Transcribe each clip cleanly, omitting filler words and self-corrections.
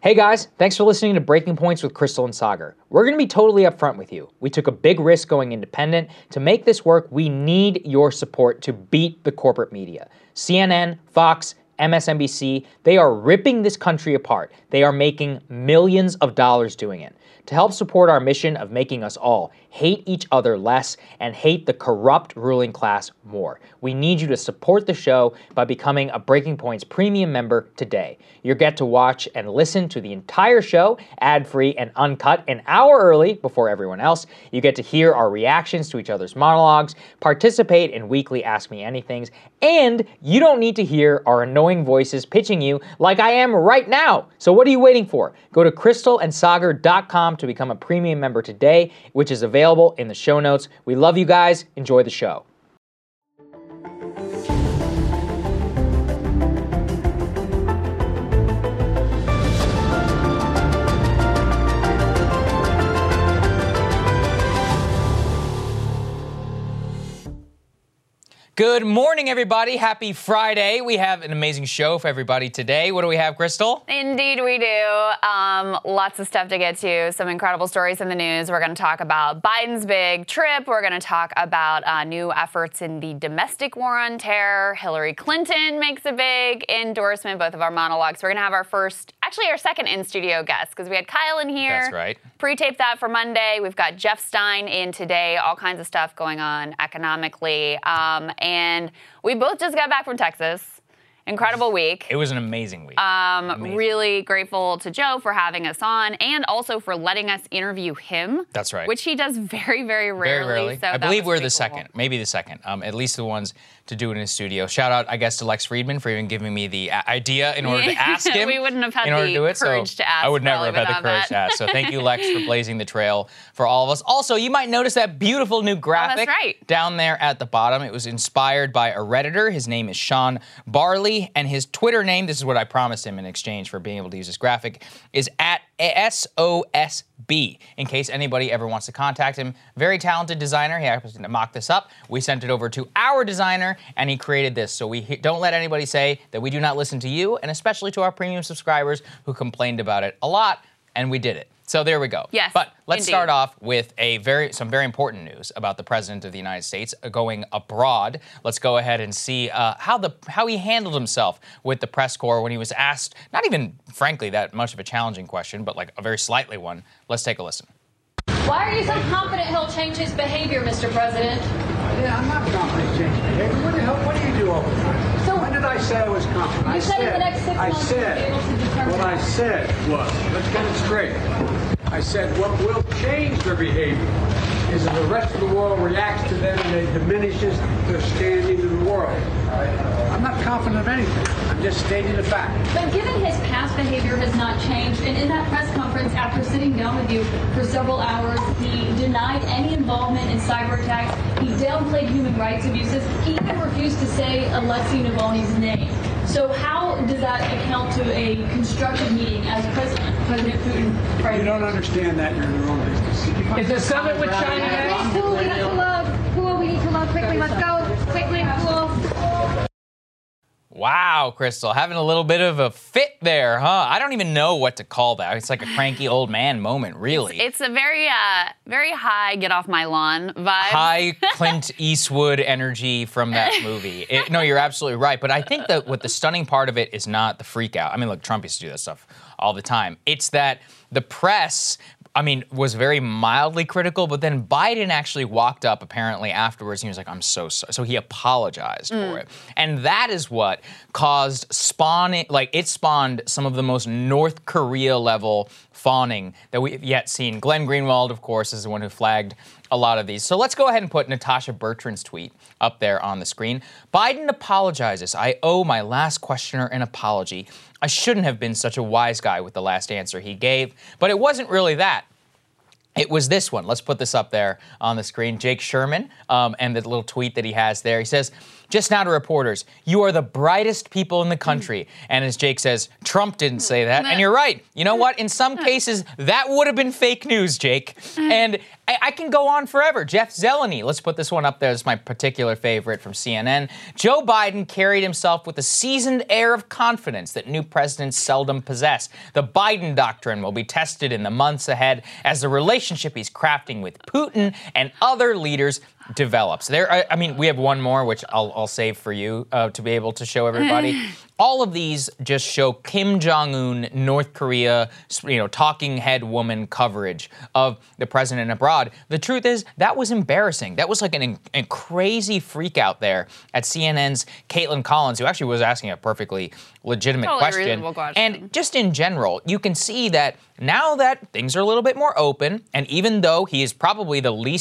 Hey guys, thanks for listening to Breaking Points with Krystal and Saagar. We're going to be totally upfront with you. We took a big risk going independent. To make this work, we need your support to beat the corporate media. CNN, Fox, MSNBC, they are ripping this country apart. They are making millions of dollars doing it. To help support our mission of making us all hate each other less and hate the corrupt ruling class more, we need you to support the show by becoming a Breaking Points premium member today. You'll get to watch and listen to the entire show, ad-free and uncut, an hour early before everyone else. You get to hear our reactions to each other's monologues, participate in weekly Ask Me Anythings, and you don't need to hear our annoying voices pitching you like I am right now. So what are you waiting for? Go to KrystalAndSaagar.com to become a premium member today, which is available in the show notes. We love you guys. Enjoy the show. Good morning, everybody. Happy Friday. We have an amazing show for everybody today. What do we have, Krystal? Indeed, we do. Lots of stuff to get to. Some incredible stories in the news. We're going to talk about Biden's big trip. We're going to talk about new efforts in the domestic war on terror. Hillary Clinton makes a big endorsement, both of our monologues. We're going to have our second in-studio guest, because we had Kyle in here. That's right. Pre-taped that for Monday. We've got Jeff Stein in today. All kinds of stuff going on economically. And we both just got back from Texas. Incredible week. It was an amazing week. Really grateful to Joe for having us on and also for letting us interview him. That's right. Which he does very, very rarely. Very rarely. So I believe we're the cool. second, maybe the second, at least the ones to do it in his studio. Shout out, I guess, to Lex Friedman for even giving me the idea in order to ask him. We wouldn't have had the courage to ask. I would never have had the courage to ask. So thank you, Lex, for blazing the trail for all of us. Also, you might notice that beautiful new graphic down there at the bottom. It was inspired by a Redditor. His name is Sean Barley, and his Twitter name, this is what I promised him in exchange for being able to use this graphic, is at SOSB, in case anybody ever wants to contact him. Very talented designer. He happens to mock this up. We sent it over to our designer, and he created this. So we don't let anybody say that we do not listen to you, and especially to our premium subscribers who complained about it a lot, and we did it. So there we go. Yes, but let's start off with some very important news about the President of the United States going abroad. Let's go ahead and see how he handled himself with the press corps when he was asked, not even, frankly, that much of a challenging question, but like a very slightly one. Let's take a listen. Why are you so confident he'll change his behavior, Mr. President? Yeah, I'm not confident he'll change behavior. What do you do all the time? So when did I say I was confident? You said in the next 6 months you'll be able to determine. What I said was, let's get it straight. I said what will change their behavior is if the rest of the world reacts to them and it diminishes their standing in the world. I'm not confident of anything. I'm just stating the fact. But given his past behavior has not changed, and in that press conference after sitting down with you for several hours, he denied any involvement in cyber attacks. He downplayed human rights abuses. He even refused to say Alexei Navalny's name. So how does that account to a constructive meeting as President Putin? You don't understand that. You're in the wrong business. Is the summit with China next? Who we need to love? Who we need to love? Quickly, let's go. Quickly, cool. Wow, Krystal, having a little bit of a fit there, huh? I don't even know what to call that. It's like a cranky old man moment, really. It's a very high get off my lawn vibe. High Clint Eastwood energy from that movie. No, you're absolutely right. But I think that what the stunning part of it is not the freak out. I mean, look, Trump used to do that stuff all the time. It's that the press, was very mildly critical, but then Biden actually walked up apparently afterwards and he was like, I'm so sorry. So he apologized for it. And that is what caused it spawned some of the most North Korea level fawning that we've yet seen. Glenn Greenwald, of course, is the one who flagged a lot of these. So let's go ahead and put Natasha Bertrand's tweet up there on the screen. Biden apologizes. I owe my last questioner an apology. I shouldn't have been such a wise guy with the last answer he gave, but it wasn't really that. It was this one. Let's put this up there on the screen. Jake Sherman and the little tweet that he has there. He says, Just now to reporters, you are the brightest people in the country. And as Jake says, Trump didn't say that. And you're right. You know what? In some cases, that would have been fake news, Jake. And I can go on forever. Jeff Zeleny, let's put this one up there as my particular favorite from CNN. Joe Biden carried himself with a seasoned air of confidence that new presidents seldom possess. The Biden doctrine will be tested in the months ahead as the relationship he's crafting with Putin and other leaders develops. I mean, we have one more, which I'll save for you to be able to show everybody. All of these just show Kim Jong-un, North Korea, talking head woman coverage of the president abroad. The truth is, that was embarrassing. That was like a crazy freak out there at CNN's Caitlin Collins, who actually was asking a perfectly legitimate question. And just in general, you can see that now that things are a little bit more open, and even though he is probably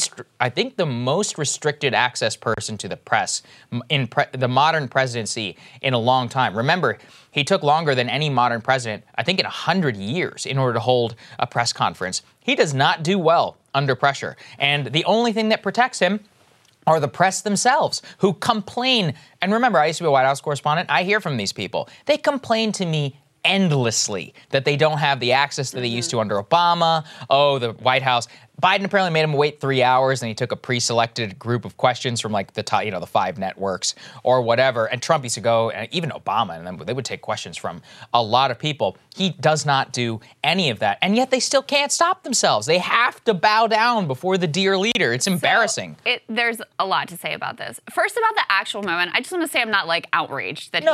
the most restricted access person to the press in the modern presidency in a long time. Remember, he took longer than any modern president, I think in 100 years, in order to hold a press conference. He does not do well under pressure. And the only thing that protects him are the press themselves, who complain. And remember, I used to be a White House correspondent. I hear from these people. They complain to me endlessly that they don't have the access that they used to under Obama. Oh, the White House. Biden apparently made him wait 3 hours, and he took a pre-selected group of questions from like the top, the 5 networks or whatever. And Trump used to go, and even Obama, and they would take questions from a lot of people. He does not do any of that, and yet they still can't stop themselves. They have to bow down before the dear leader. It's embarrassing. There's a lot to say about this. First, about the actual moment, I just want to say I'm not outraged that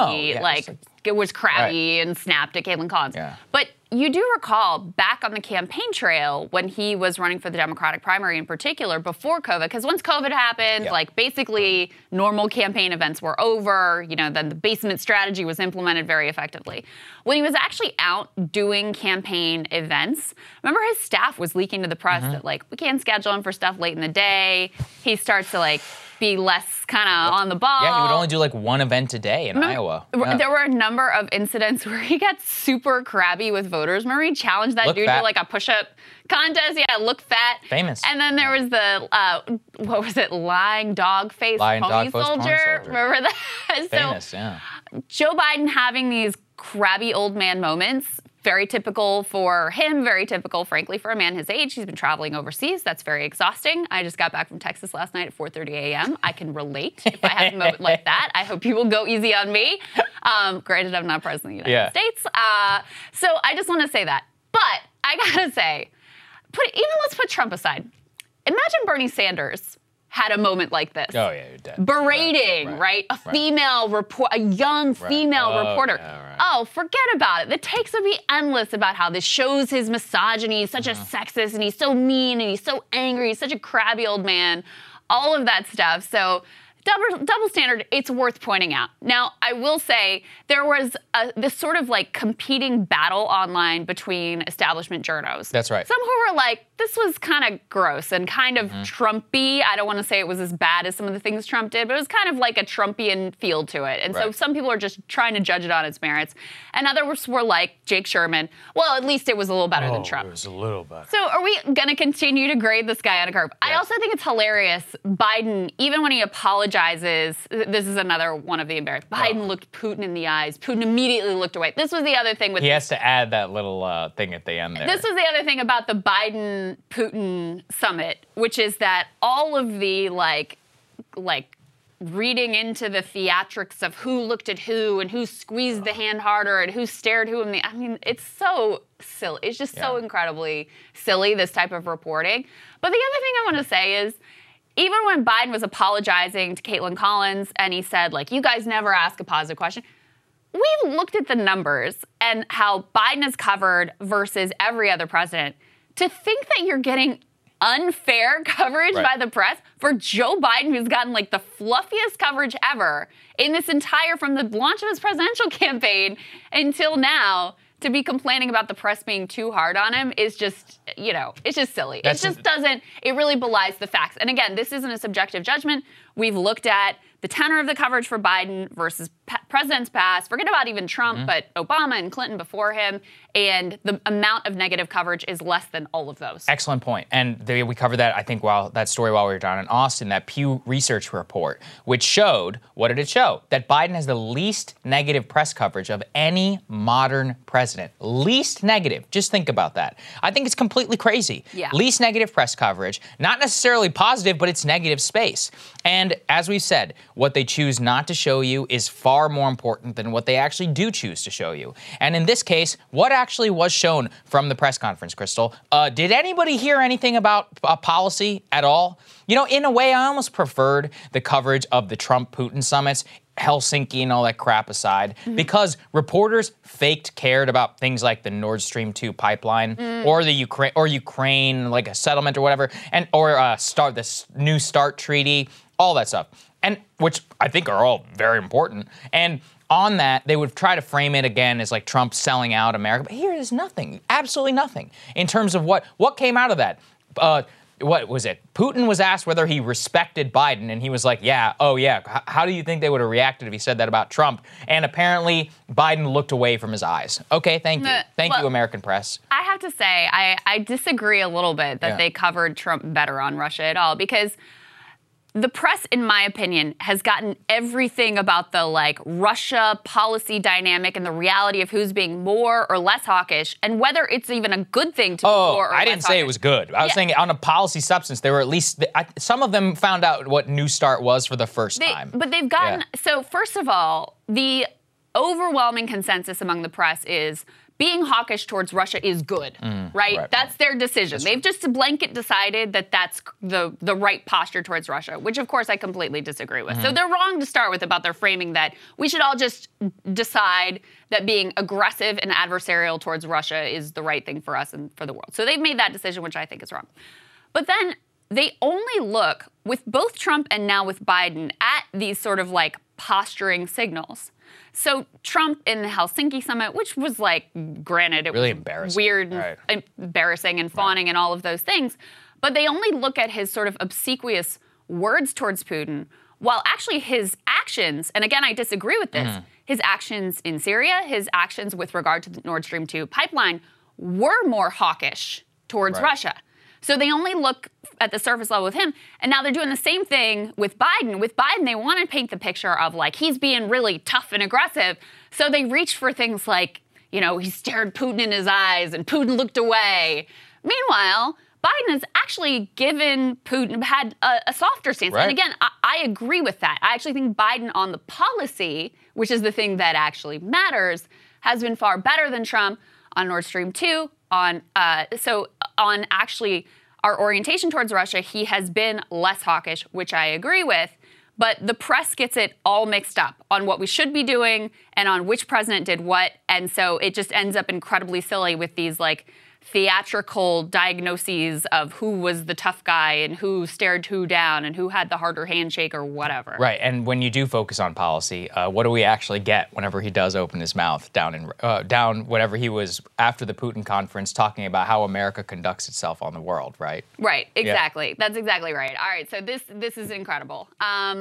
he was crabby and snapped at Caitlin Collins. Yeah. But you do recall back on the campaign trail when he was running for the Democratic primary in particular before COVID, because once COVID happened, basically normal campaign events were over, then the basement strategy was implemented very effectively. When he was actually out doing campaign events, remember his staff was leaking to the press that we can't schedule him for stuff late in the day. He starts to be less kind of on the ball. Yeah, he would only do one event a day in Iowa. Yeah. There were a number of incidents where he got super crabby with voters. Remember he challenged that dude to a push-up contest? Yeah, look fat. Famous. And then there was the, lying dog face pony soldier. Remember that? Famous, yeah. Joe Biden having these crabby old man moments, very typical for him, very typical, frankly, for a man his age. He's been traveling overseas. That's very exhausting. I just got back from Texas last night at 4:30 a.m. I can relate if I have a moment like that. I hope you will go easy on me. Granted, I'm not president of the United States. So I just want to say that. But I got to say, let's put Trump aside. Imagine Bernie Sanders had a moment like this. Oh, yeah, you're dead. Berating, right? A young female reporter. Yeah, right. Oh, forget about it. The takes would be endless about how this shows his misogyny. He's such a sexist, and he's so mean, and he's so angry. He's such a crabby old man. All of that stuff. So double standard, it's worth pointing out. Now, I will say there was this sort of competing battle online between establishment journos. That's right. Some who were this was kind of gross and kind of Trumpy. I don't want to say it was as bad as some of the things Trump did, but it was kind of like a Trumpian feel to it. And so some people are just trying to judge it on its merits. And others were like Jake Sherman. Well, at least it was a little better than Trump. It was a little better. So are we going to continue to grade this guy on a curve? Yes. I also think it's hilarious. Biden, even when he apologizes, this is another one of the embarrassed. Biden looked Putin in the eyes. Putin immediately looked away. This was the other thing with He has to add that little thing at the end there. This was the other thing about the Biden-Putin summit, which is that all of the reading into the theatrics of who looked at who and who squeezed the hand harder and who stared who in the... I mean, it's so silly. It's just so incredibly silly, this type of reporting. But the other thing I want to say is, even when Biden was apologizing to Caitlin Collins and he said, you guys never ask a positive question, we looked at the numbers and how Biden is covered versus every other president. To think that you're getting unfair coverage by the press for Joe Biden, who's gotten the fluffiest coverage ever in this from the launch of his presidential campaign until now, to be complaining about the press being too hard on him is just, it's just silly. It really belies the facts. And again, this isn't a subjective judgment. We've looked at the tenor of the coverage for Biden versus presidents past, forget about even Trump, but Obama and Clinton before him, and the amount of negative coverage is less than all of those. Excellent point. And we covered that, I think, that story while we were down in Austin, that Pew Research report, which showed, what did it show? That Biden has the least negative press coverage of any modern president. Least negative. Just think about that. I think it's completely crazy. Yeah. Least negative press coverage, not necessarily positive, but it's negative space. And as we said, what they choose not to show you is far more important than what they actually do choose to show you. And in this case, what actually was shown from the press conference, Crystal? Did anybody hear anything about policy at all? You know, in a way, I almost preferred the coverage of the Trump-Putin summits, Helsinki and all that crap aside, because reporters cared about things like the Nord Stream 2 pipeline or the Ukraine, like a settlement or whatever, or this New START treaty, all that stuff, and which I think are all very important. And on that, they would try to frame it again as like Trump selling out America. But here is nothing, absolutely nothing, in terms of what came out of that. What was it? Putin was asked whether he respected Biden, and he was like, yeah, oh yeah. How do you think they would have reacted if he said that about Trump? And apparently, Biden looked away from his eyes. Okay, thank you. Thank you, American press. I have to say, I disagree a little bit that they covered Trump better on Russia at all, because the press, in my opinion, has gotten everything about the Russia policy dynamic and the reality of who's being more or less hawkish, and whether it's even a good thing to be more or less I didn't say it was good. I was saying on a policy substance, there were at least some of them found out what New START was for the first time. But they've gotten so. First of all, the overwhelming consensus among the press is being hawkish towards Russia is good, right? That's their decision. They've just blanket decided that that's the right posture towards Russia, which of course I completely disagree with. So they're wrong to start with about their framing that we should all just decide that being aggressive and adversarial towards Russia is the right thing for us and for the world. So they've made that decision, which I think is wrong. But then they only look, with both Trump and now with Biden, at these sort of posturing signals. So Trump in the Helsinki summit, which was granted, it really was embarrassing. Weird, embarrassing and fawning and all of those things. But they only look at his sort of obsequious words towards Putin, while actually his actions, and again, I disagree with this, his actions in Syria, his actions with regard to the Nord Stream 2 pipeline were more hawkish towards Russia. So they only look at the surface level with him. And now they're doing the same thing with Biden. With Biden, they want to paint the picture of he's being really tough and aggressive. So they reach for things like, he stared Putin in his eyes and Putin looked away. Meanwhile, Biden has actually had a softer stance. Right. And again, I agree with that. I actually think Biden on the policy, which is the thing that actually matters, has been far better than Trump on Nord Stream 2, on actually our orientation towards Russia. He has been less hawkish, which I agree with, but the press gets it all mixed up on what we should be doing and on which president did what, and so it just ends up incredibly silly with these theatrical diagnoses of who was the tough guy and who stared who down and who had the harder handshake or whatever. Right, and when you do focus on policy, what do we actually get whenever he does open his mouth down whenever he was after the Putin conference talking about how America conducts itself on the world, right? Right, exactly. Yeah. That's exactly right. All right, so this is incredible.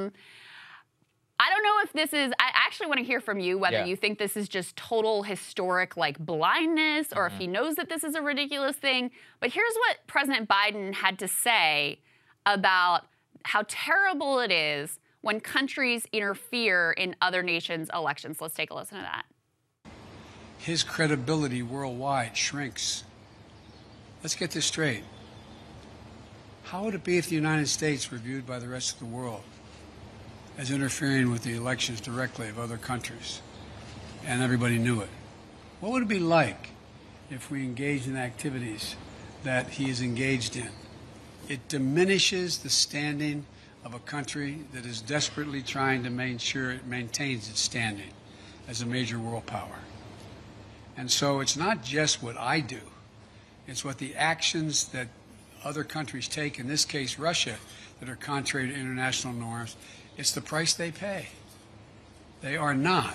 I don't know if this is, I actually want to hear from you whether you think this is just total historic blindness or if he knows that this is a ridiculous thing. But here's what President Biden had to say about how terrible it is when countries interfere in other nations' elections. Let's take a listen to that. His credibility worldwide shrinks. Let's get this straight. How would it be if the United States were viewed by the rest of the world as interfering with the elections directly of other countries, and everybody knew it? What would it be like if we engaged in activities that he is engaged in? It diminishes the standing of a country that is desperately trying to make sure it maintains its standing as a major world power. And so it's not just what I do, it's what the actions that other countries take, in this case Russia, that are contrary to international norms. It's the price they pay. They are not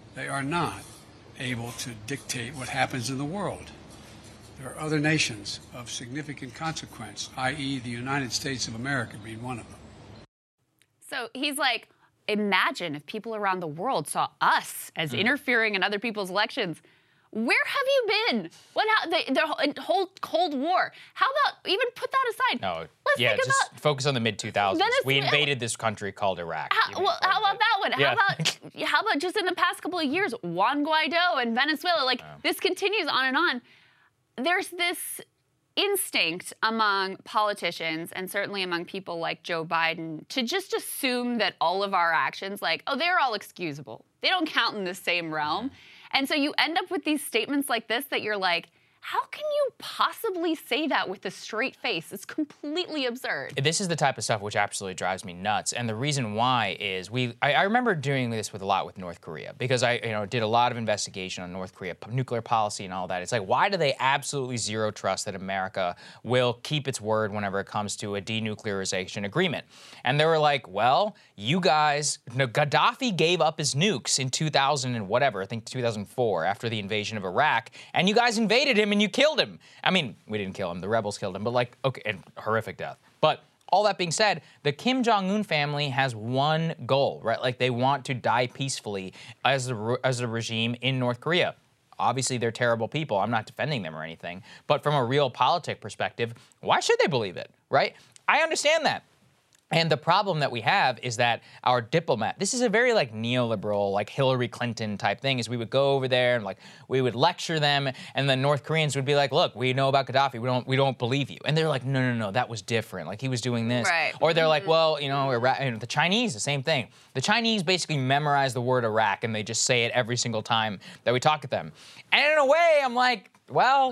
able to dictate what happens in the world. There are other nations of significant consequence, i.e. the United States of America being one of them. So he's like, imagine if people around the world saw us as interfering in other people's elections. Where have you been? The whole Cold War. How about even put that aside? No, Let's think just about focus on the mid-2000s. We invaded this country called Iraq. how about that one? Yeah. How about just in the past couple of years, Juan Guaido and Venezuela? This continues on and on. There's this instinct among politicians and certainly among people like Joe Biden to just assume that all of our actions, they're all excusable. They don't count in the same realm. And so you end up with these statements like this that you're like, how can you possibly say that with a straight face? It's completely absurd. This is the type of stuff which absolutely drives me nuts. And the reason why is I remember doing this with North Korea, because I did a lot of investigation on North Korea, nuclear policy and all that. It's like, why do they absolutely zero trust that America will keep its word whenever it comes to a denuclearization agreement? And they were like, well, you guys, Gaddafi gave up his nukes in 2000 and whatever, I think 2004, after the invasion of Iraq, and you guys invaded him and you killed him. I mean, we didn't kill him, the rebels killed him, but okay, and horrific death. But all that being said, the Kim Jong-un family has one goal, right? They want to die peacefully as a regime in North Korea. Obviously, they're terrible people. I'm not defending them or anything. But from a realpolitik perspective, why should they believe it, right? I understand that. And the problem that we have is that our diplomat, this is a very neoliberal, Hillary Clinton type thing, is we would go over there and we would lecture them, and the North Koreans would be like, look, we know about Gaddafi, we don't believe you. And they're like, no, that was different. He was doing this. Right. Or they're like, well, the Chinese, the same thing. The Chinese basically memorize the word Iraq and they just say it every single time that we talk to them. And in a way, I'm like, well,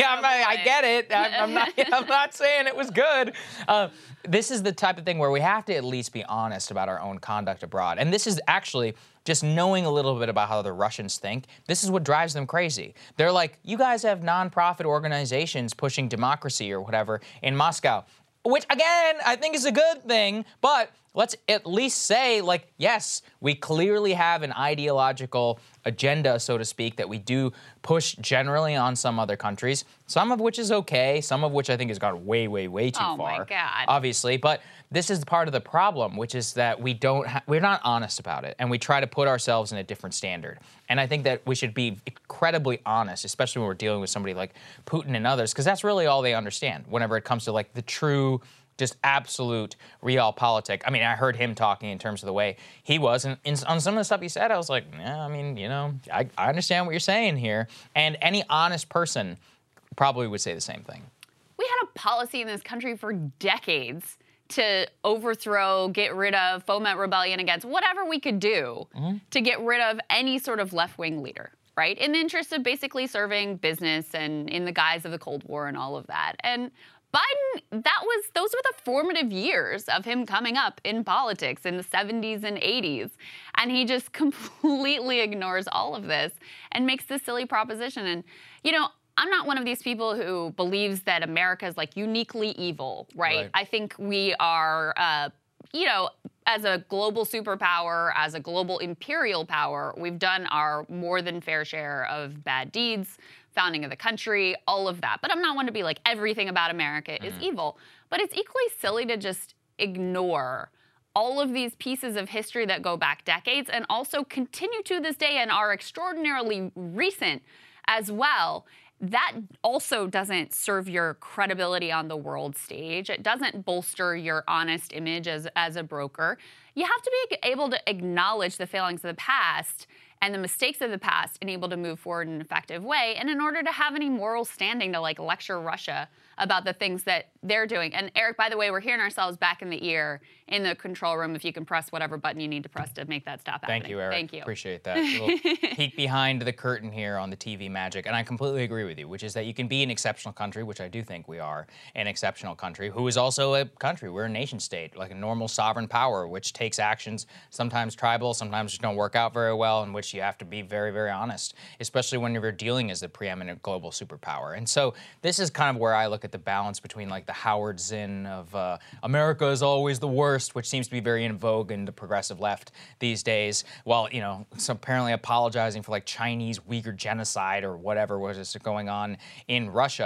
I get it. I'm not saying it was good. This is the type of thing where we have to at least be honest about our own conduct abroad. And this is actually just knowing a little bit about how the Russians think. This is what drives them crazy. They're like, you guys have nonprofit organizations pushing democracy or whatever in Moscow, which, again, I think is a good thing. But let's at least say, yes, we clearly have an ideological agenda, so to speak, that we do push generally on some other countries, some of which is okay, some of which I think has gone way, way, way too far. Oh, my God. Obviously. But this is part of the problem, which is that we're not honest about it, and we try to put ourselves in a different standard. And I think that we should be incredibly honest, especially when we're dealing with somebody like Putin and others, because that's really all they understand whenever it comes to the true, just absolute realpolitik. I mean, I heard him talking in terms of the way he was, and on some of the stuff he said, I was like, yeah, I mean, I understand what you're saying here. And any honest person probably would say the same thing. We had a policy in this country for decades to overthrow, get rid of, foment rebellion against, whatever we could do to get rid of any sort of left-wing leader, right? In the interest of basically serving business and in the guise of the Cold War and all of that. And Biden, those were the formative years of him coming up in politics in the 70s and 80s. And he just completely ignores all of this and makes this silly proposition. And, I'm not one of these people who believes that America is uniquely evil, right? I think we are, as a global superpower, as a global imperial power, we've done our more than fair share of bad deeds, founding of the country, all of that. But I'm not one to be like, everything about America is evil. But it's equally silly to just ignore all of these pieces of history that go back decades and also continue to this day and are extraordinarily recent as well. That also doesn't serve your credibility on the world stage. It doesn't bolster your honest image as a broker. You have to be able to acknowledge the failings of the past and the mistakes of the past and able to move forward in an effective way. And in order to have any moral standing to lecture Russia about the things that they're doing. And Eric, by the way, we're hearing ourselves back in the ear in the control room if you can press whatever button you need to press to make that stop happening. Thank you, Eric. Thank you. Appreciate that. A little peek behind the curtain here on the TV magic. And I completely agree with you, which is that you can be an exceptional country, which I do think we are an exceptional country, who is also a country. We're a nation state, like a normal sovereign power, which takes actions, sometimes tribal, sometimes just don't work out very well, in which you have to be very, very honest, especially when you're dealing as the preeminent global superpower. And so this is kind of where I look at the balance between the Howard Zinn of America is always the worst, which seems to be very in vogue in the progressive left these days, while, so apparently apologizing for Chinese Uyghur genocide or whatever was going on in Russia.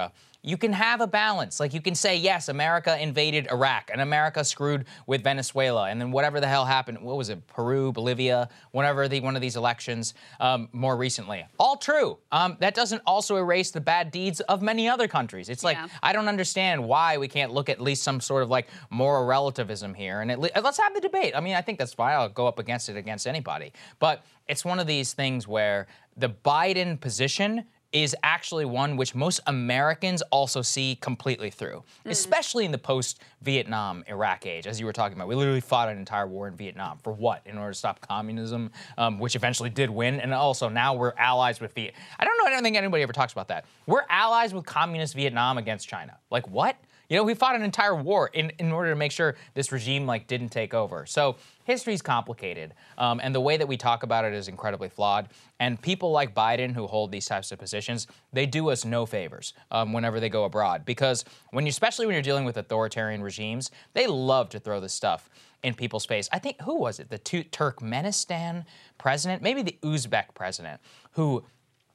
you can have a balance. Like, you can say, yes, America invaded Iraq, and America screwed with Venezuela, and then whatever the hell happened, what was it, Peru, Bolivia, whenever one of these elections more recently. All true. That doesn't also erase the bad deeds of many other countries. It's like, I don't understand why we can't look at least some sort of like moral relativism here, and let's have the debate. I mean, I think that's fine. I'll go up against anybody. But it's one of these things where the Biden position is actually one which most Americans also see completely through, especially in the post-Vietnam Iraq age, as you were talking about. We literally fought an entire war in Vietnam. For what? In order to stop communism, which eventually did win. And also now we're allies with I don't think anybody ever talks about that. We're allies with communist Vietnam against China. Like, what? You know, we fought an entire war in order to make sure this regime, like, didn't take over. So history's complicated, and the way that we talk about it is incredibly flawed. And people like Biden who hold these types of positions, they do us no favors whenever they go abroad. Because especially when you're dealing with authoritarian regimes, they love to throw this stuff in people's face. I think, who was it? The Turkmenistan president? Maybe the Uzbek president, who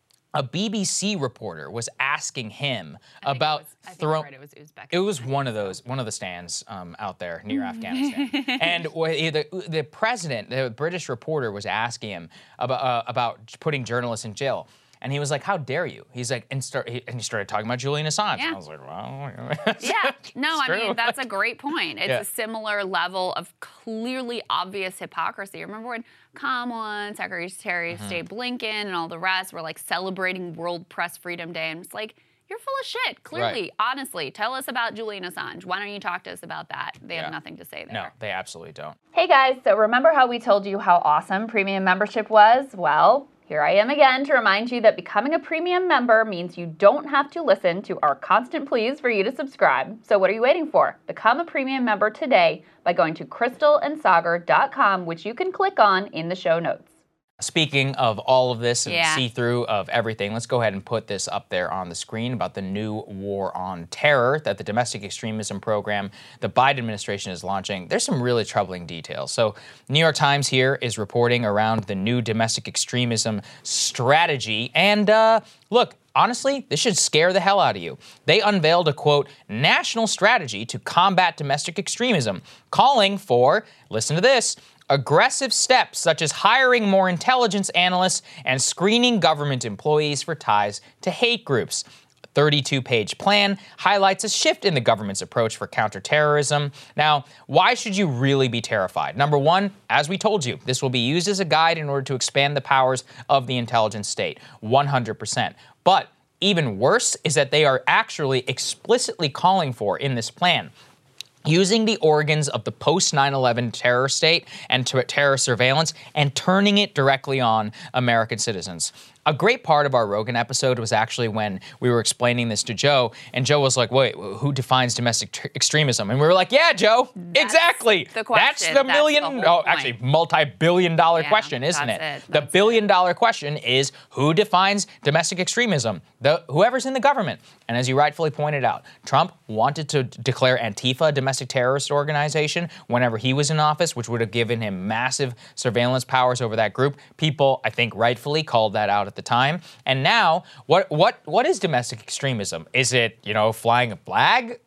a BBC reporter was asking him about throwing. It was Uzbek. It was one of the stands out there near Afghanistan, and the president, the British reporter, was asking him about putting journalists in jail. And he was like, "How dare you?" He's like, and he started talking about Julian Assange. Yeah. I was like, "Well, yeah, no, I mean, that's a great point. It's a similar level of clearly obvious hypocrisy. Remember when Kamala, Secretary of State Blinken, and all the rest were like celebrating World Press Freedom Day, and it's like, you're full of shit. Clearly, honestly, tell us about Julian Assange. Why don't you talk to us about that? They have nothing to say there. No, they absolutely don't. Hey guys, so remember how we told you how awesome premium membership was? Well, here I am again to remind you that becoming a premium member means you don't have to listen to our constant pleas for you to subscribe. So what are you waiting for? Become a premium member today by going to crystalandsagar.com, which you can click on in the show notes. Speaking of all of this and see-through of everything, let's go ahead and put this up there on the screen about the new war on terror that the domestic extremism program the Biden administration is launching. There's some really troubling details. So New York Times here is reporting around the new domestic extremism strategy. And look, honestly, this should scare the hell out of you. They unveiled a, quote, national strategy to combat domestic extremism, calling for, listen to this, aggressive steps such as hiring more intelligence analysts and screening government employees for ties to hate groups. A 32-page plan highlights a shift in the government's approach for counterterrorism. Now, why should you really be terrified? Number one, as we told you, this will be used as a guide in order to expand the powers of the intelligence state, 100%. But even worse is that they are actually explicitly calling for in this plan using the organs of the post-9/11 terror state and terror surveillance and turning it directly on American citizens. A great part of our Rogan episode was actually when we were explaining this to Joe, and Joe was like, wait, who defines domestic extremism? And we were like, yeah, Joe, exactly. The question. That's the actually multi-billion-dollar question, isn't it? The billion-dollar question is, who defines domestic extremism? Whoever's in the government. And as you rightfully pointed out, Trump wanted to declare Antifa a domestic terrorist organization whenever he was in office, which would have given him massive surveillance powers over that group. People, I think, rightfully called that out at the time. And now, what is domestic extremism? Is it, flying a flag?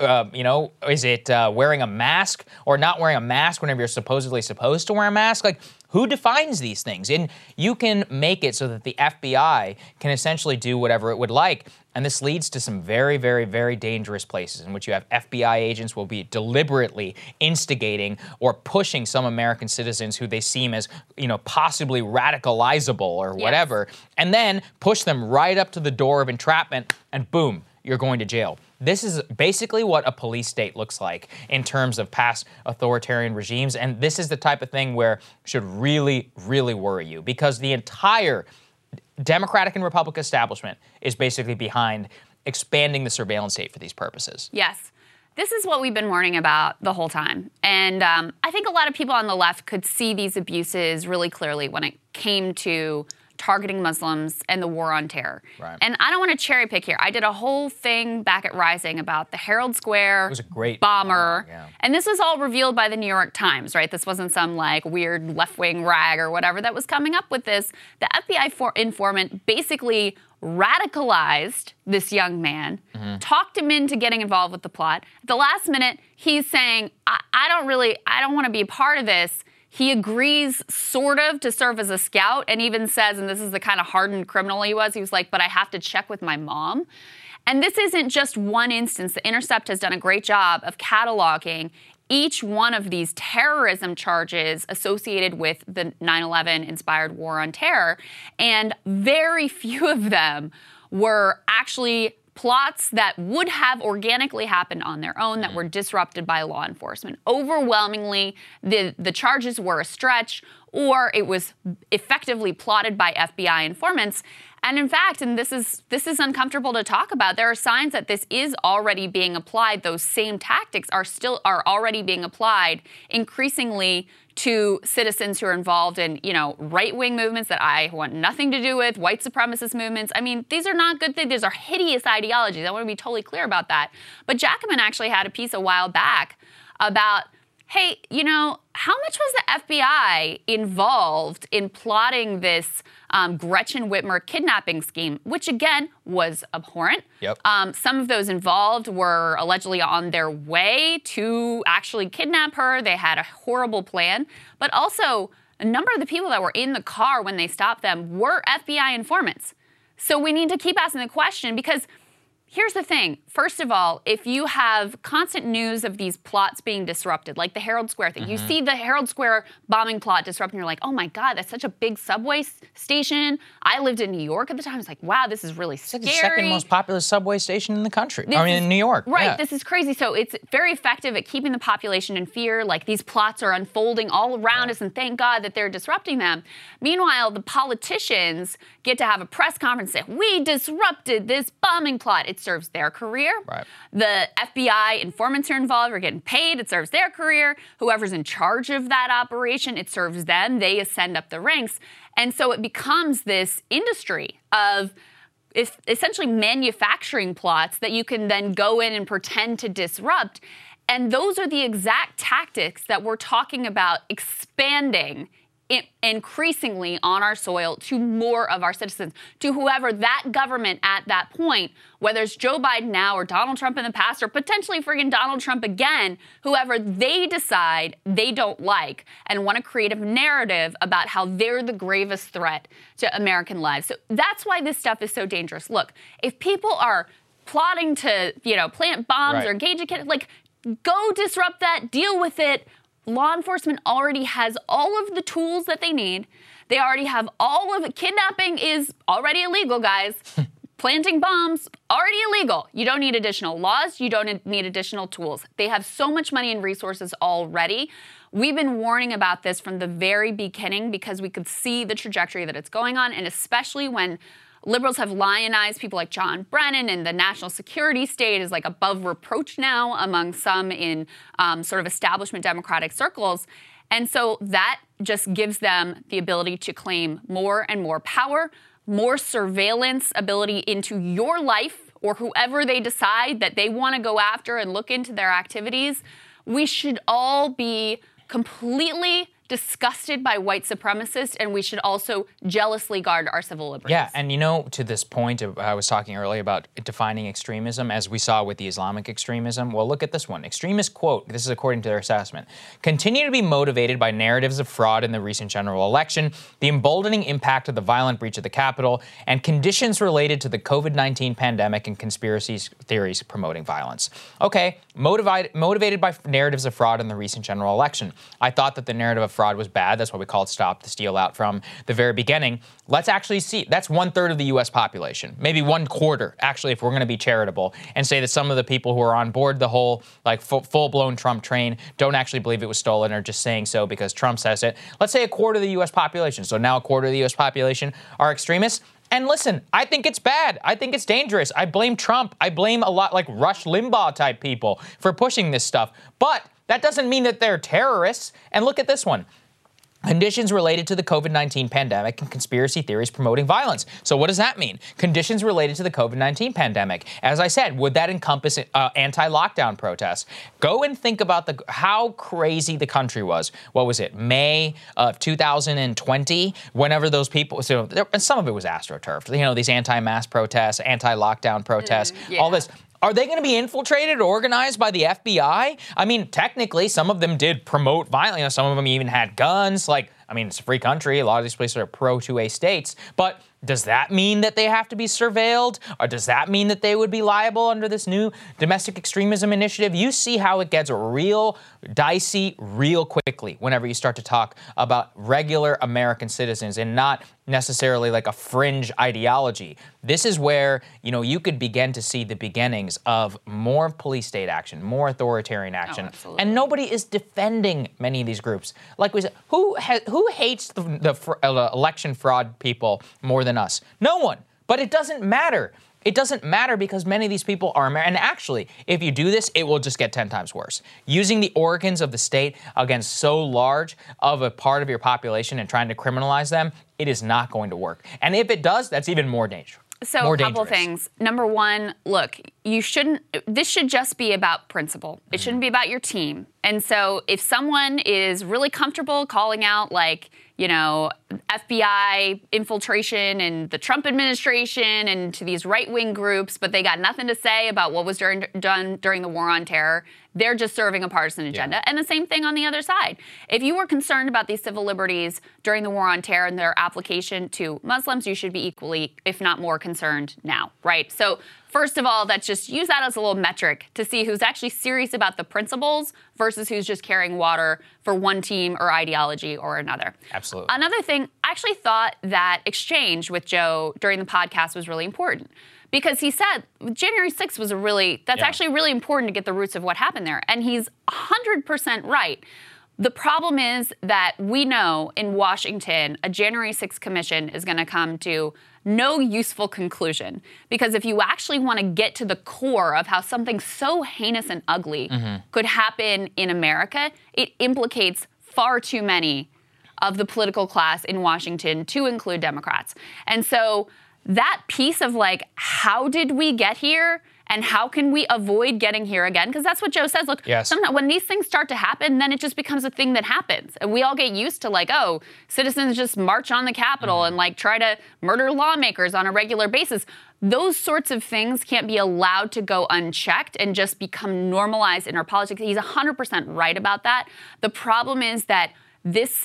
Is it wearing a mask or not wearing a mask whenever you're supposedly supposed to wear a mask? Like, who defines these things? And you can make it so that the FBI can essentially do whatever it would like. And this leads to some very, very, very dangerous places in which you have FBI agents will be deliberately instigating or pushing some American citizens who they seem as, possibly radicalizable or whatever, and then push them right up to the door of entrapment, and boom, you're going to jail. This is basically what a police state looks like in terms of past authoritarian regimes, and this is the type of thing where should really, really worry you, because the entire Democratic and Republican establishment is basically behind expanding the surveillance state for these purposes. Yes. This is what we've been warning about the whole time. And I think a lot of people on the left could see these abuses really clearly when it came to targeting Muslims and the war on terror. Right. And I don't want to cherry pick here. I did a whole thing back at Rising about the Herald Square was a great bomber. yeah. And this was all revealed by the New York Times, right? This wasn't some like weird left-wing rag or whatever that was coming up with this. The FBI informant basically radicalized this young man, talked him into getting involved with the plot. At the last minute, he's saying, I don't want to be a part of this. He agrees sort of to serve as a scout and even says, and this is the kind of hardened criminal he was like, but I have to check with my mom. And this isn't just one instance. The Intercept has done a great job of cataloging each one of these terrorism charges associated with the 9/11 inspired war on terror. And very few of them were actually plots that would have organically happened on their own that were disrupted by law enforcement. Overwhelmingly, the charges were a stretch, or it was effectively plotted by FBI informants. And in fact, and this is uncomfortable to talk about, there are signs that this is already being applied. Those same tactics are already being applied increasingly to citizens who are involved in, right-wing movements that I want nothing to do with, white supremacist movements. I mean, these are not good things. These are hideous ideologies. I want to be totally clear about that. But Jacobin actually had a piece a while back about, hey, how much was the FBI involved in plotting this Gretchen Whitmer kidnapping scheme, which, again, was abhorrent. Yep. Some of those involved were allegedly on their way to actually kidnap her. They had a horrible plan. But also, a number of the people that were in the car when they stopped them were FBI informants. So we need to keep asking the question, because here's the thing. First of all, if you have constant news of these plots being disrupted, like the Herald Square thing, you see the Herald Square bombing plot disrupted, and you're like, oh my God, that's such a big subway station. I lived in New York at the time. It's like, wow, this is really scary. It's the second most popular subway station in the country. In New York. Right, yeah. This is crazy. So it's very effective at keeping the population in fear. Like, these plots are unfolding all around us, and thank God that they're disrupting them. Meanwhile, the politicians get to have a press conference and say, we disrupted this bombing plot. It serves their career. Right. The FBI informants are involved, are getting paid. It serves their career. Whoever's in charge of that operation, it serves them. They ascend up the ranks. And so it becomes this industry of essentially manufacturing plots that you can then go in and pretend to disrupt. And those are the exact tactics that we're talking about expanding increasingly on our soil to more of our citizens, to whoever that government at that point, whether it's Joe Biden now or Donald Trump in the past or potentially friggin' Donald Trump again, whoever they decide they don't like and want to create a narrative about how they're the gravest threat to American lives. So that's why this stuff is so dangerous. Look, if people are plotting to, plant bombs or engage in, go disrupt that, deal with it. Law enforcement already has all of the tools that they need. They already have all of it. Kidnapping is already illegal, guys. Planting bombs, already illegal. You don't need additional laws. You don't need additional tools. They have so much money and resources already. We've been warning about this from the very beginning because we could see the trajectory that it's going on, and especially when liberals have lionized people like John Brennan, and the national security state is like above reproach now among some in sort of establishment Democratic circles. And so that just gives them the ability to claim more and more power, more surveillance ability into your life or whoever they decide that they want to go after and look into their activities. We should all be completely disgusted by white supremacists, and we should also jealously guard our civil liberties. Yeah, and to this point, I was talking earlier about defining extremism, as we saw with the Islamic extremism. Well, look at this one. Extremists, quote, this is according to their assessment, continue to be motivated by narratives of fraud in the recent general election, the emboldening impact of the violent breach of the Capitol, and conditions related to the COVID-19 pandemic and conspiracy theories promoting violence. Okay, motivated by narratives of fraud in the recent general election. I thought that the narrative of fraud was bad. That's why we call it Stop the Steal out from the very beginning. Let's actually see. That's 1/3 of the U.S. population, maybe 1/4, actually, if we're going to be charitable, and say that some of the people who are on board the whole full-blown Trump train don't actually believe it was stolen or just saying so because Trump says it. Let's say 1/4 of the U.S. population. So now 1/4 of the U.S. population are extremists. And listen, I think it's bad. I think it's dangerous. I blame Trump. I blame a lot like Rush Limbaugh type people for pushing this stuff. But that doesn't mean that they're terrorists. And look at this one. Conditions related to the COVID-19 pandemic and conspiracy theories promoting violence. So what does that mean? Conditions related to the COVID-19 pandemic. As I said, would that encompass anti-lockdown protests? Go and think about how crazy the country was. What was it? May of 2020, whenever those people, and some of it was AstroTurf, these anti-mask protests, anti-lockdown protests, all this. Are they going to be infiltrated or organized by the FBI? I mean, technically, some of them did promote violence. Some of them even had guns. It's a free country. A lot of these places are pro-2A states. But does that mean that they have to be surveilled? Or does that mean that they would be liable under this new domestic extremism initiative? You see how it gets real dicey real quickly whenever you start to talk about regular American citizens and not necessarily like a fringe ideology. This is where, you could begin to see the beginnings of more police state action, more authoritarian action. And nobody is defending many of these groups. Like we said, who hates the election fraud people more than us? No one. But it doesn't matter. It doesn't matter because many of these people are American. And actually, if you do this, it will just get 10 times worse. Using the organs of the state against so large of a part of your population and trying to criminalize them, it is not going to work. And if it does, that's even more dangerous. So a couple things. Number one, look, this should just be about principle. It shouldn't be about your team. And so if someone is really comfortable calling out FBI infiltration in the Trump administration and to these right-wing groups, but they got nothing to say about what was done during the war on terror, they're just serving a partisan agenda. Yeah. And the same thing on the other side. If you were concerned about these civil liberties during the war on terror and their application to Muslims, you should be equally, if not more, concerned now, right? So first of all, just use that as a little metric to see who's actually serious about the principles versus who's just carrying water for one team or ideology or another. Absolutely. Another thing, I actually thought that exchange with Joe during the podcast was really important because he said January 6th was actually really important to get the roots of what happened there. And he's 100% right. The problem is that we know in Washington, a January 6th commission is going to come to no useful conclusion. Because if you actually want to get to the core of how something so heinous and ugly could happen in America, it implicates far too many of the political class in Washington, to include Democrats. And so that piece of how did we get here? And how can we avoid getting here again? Because that's what Joe says. Look, sometimes when these things start to happen, then it just becomes a thing that happens. And we all get used to citizens just march on the Capitol and try to murder lawmakers on a regular basis. Those sorts of things can't be allowed to go unchecked and just become normalized in our politics. He's 100% right about that. The problem is that this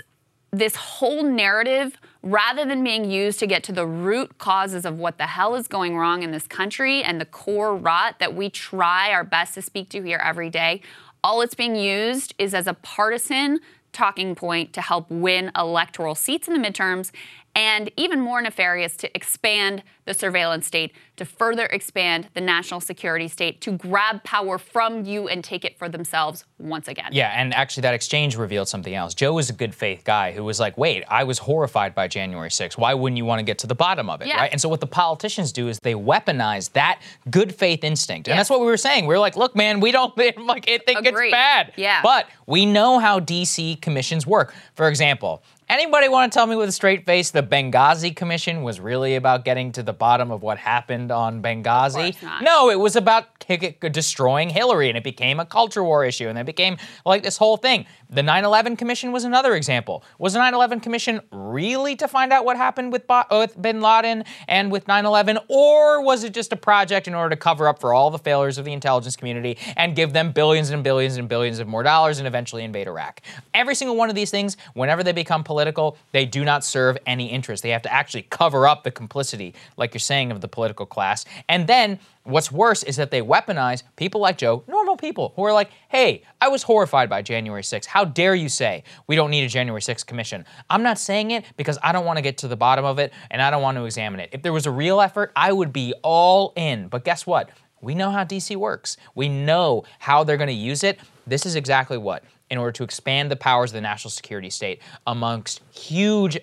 whole narrative, rather than being used to get to the root causes of what the hell is going wrong in this country and the core rot that we try our best to speak to here every day, all it's being used is as a partisan talking point to help win electoral seats in the midterms, and even more nefarious, to expand the surveillance state, to further expand the national security state, to grab power from you and take it for themselves once again. Yeah, and actually that exchange revealed something else. Joe was a good faith guy who was like, wait, I was horrified by January 6th. Why wouldn't you want to get to the bottom of it, right? And so what the politicians do is they weaponize that good faith instinct. And that's what we were saying. We were like, look, man, we don't think it's bad. Yeah. But we know how D.C. commissions work. For example, anybody want to tell me with a straight face the Benghazi Commission was really about getting to the bottom of what happened on Benghazi? Of course not. No, it was about destroying Hillary, and it became a culture war issue, and it became this whole thing. The 9/11 Commission was another example. Was the 9/11 Commission really to find out what happened with bin Laden and with 9/11, or was it just a project in order to cover up for all the failures of the intelligence community and give them billions and billions and billions of more dollars and eventually invade Iraq? Every single one of these things, whenever they become political, they do not serve any interest. They have to actually cover up the complicity, like you're saying, of the political class. And then what's worse is that they weaponize people like Joe, normal people, who are like, hey, I was horrified by January 6th. How dare you say we don't need a January 6th commission? I'm not saying it because I don't want to get to the bottom of it and I don't want to examine it. If there was a real effort, I would be all in. But guess what? We know how DC works. We know how they're going to use it. This is exactly what? In order to expand the powers of the national security state amongst huge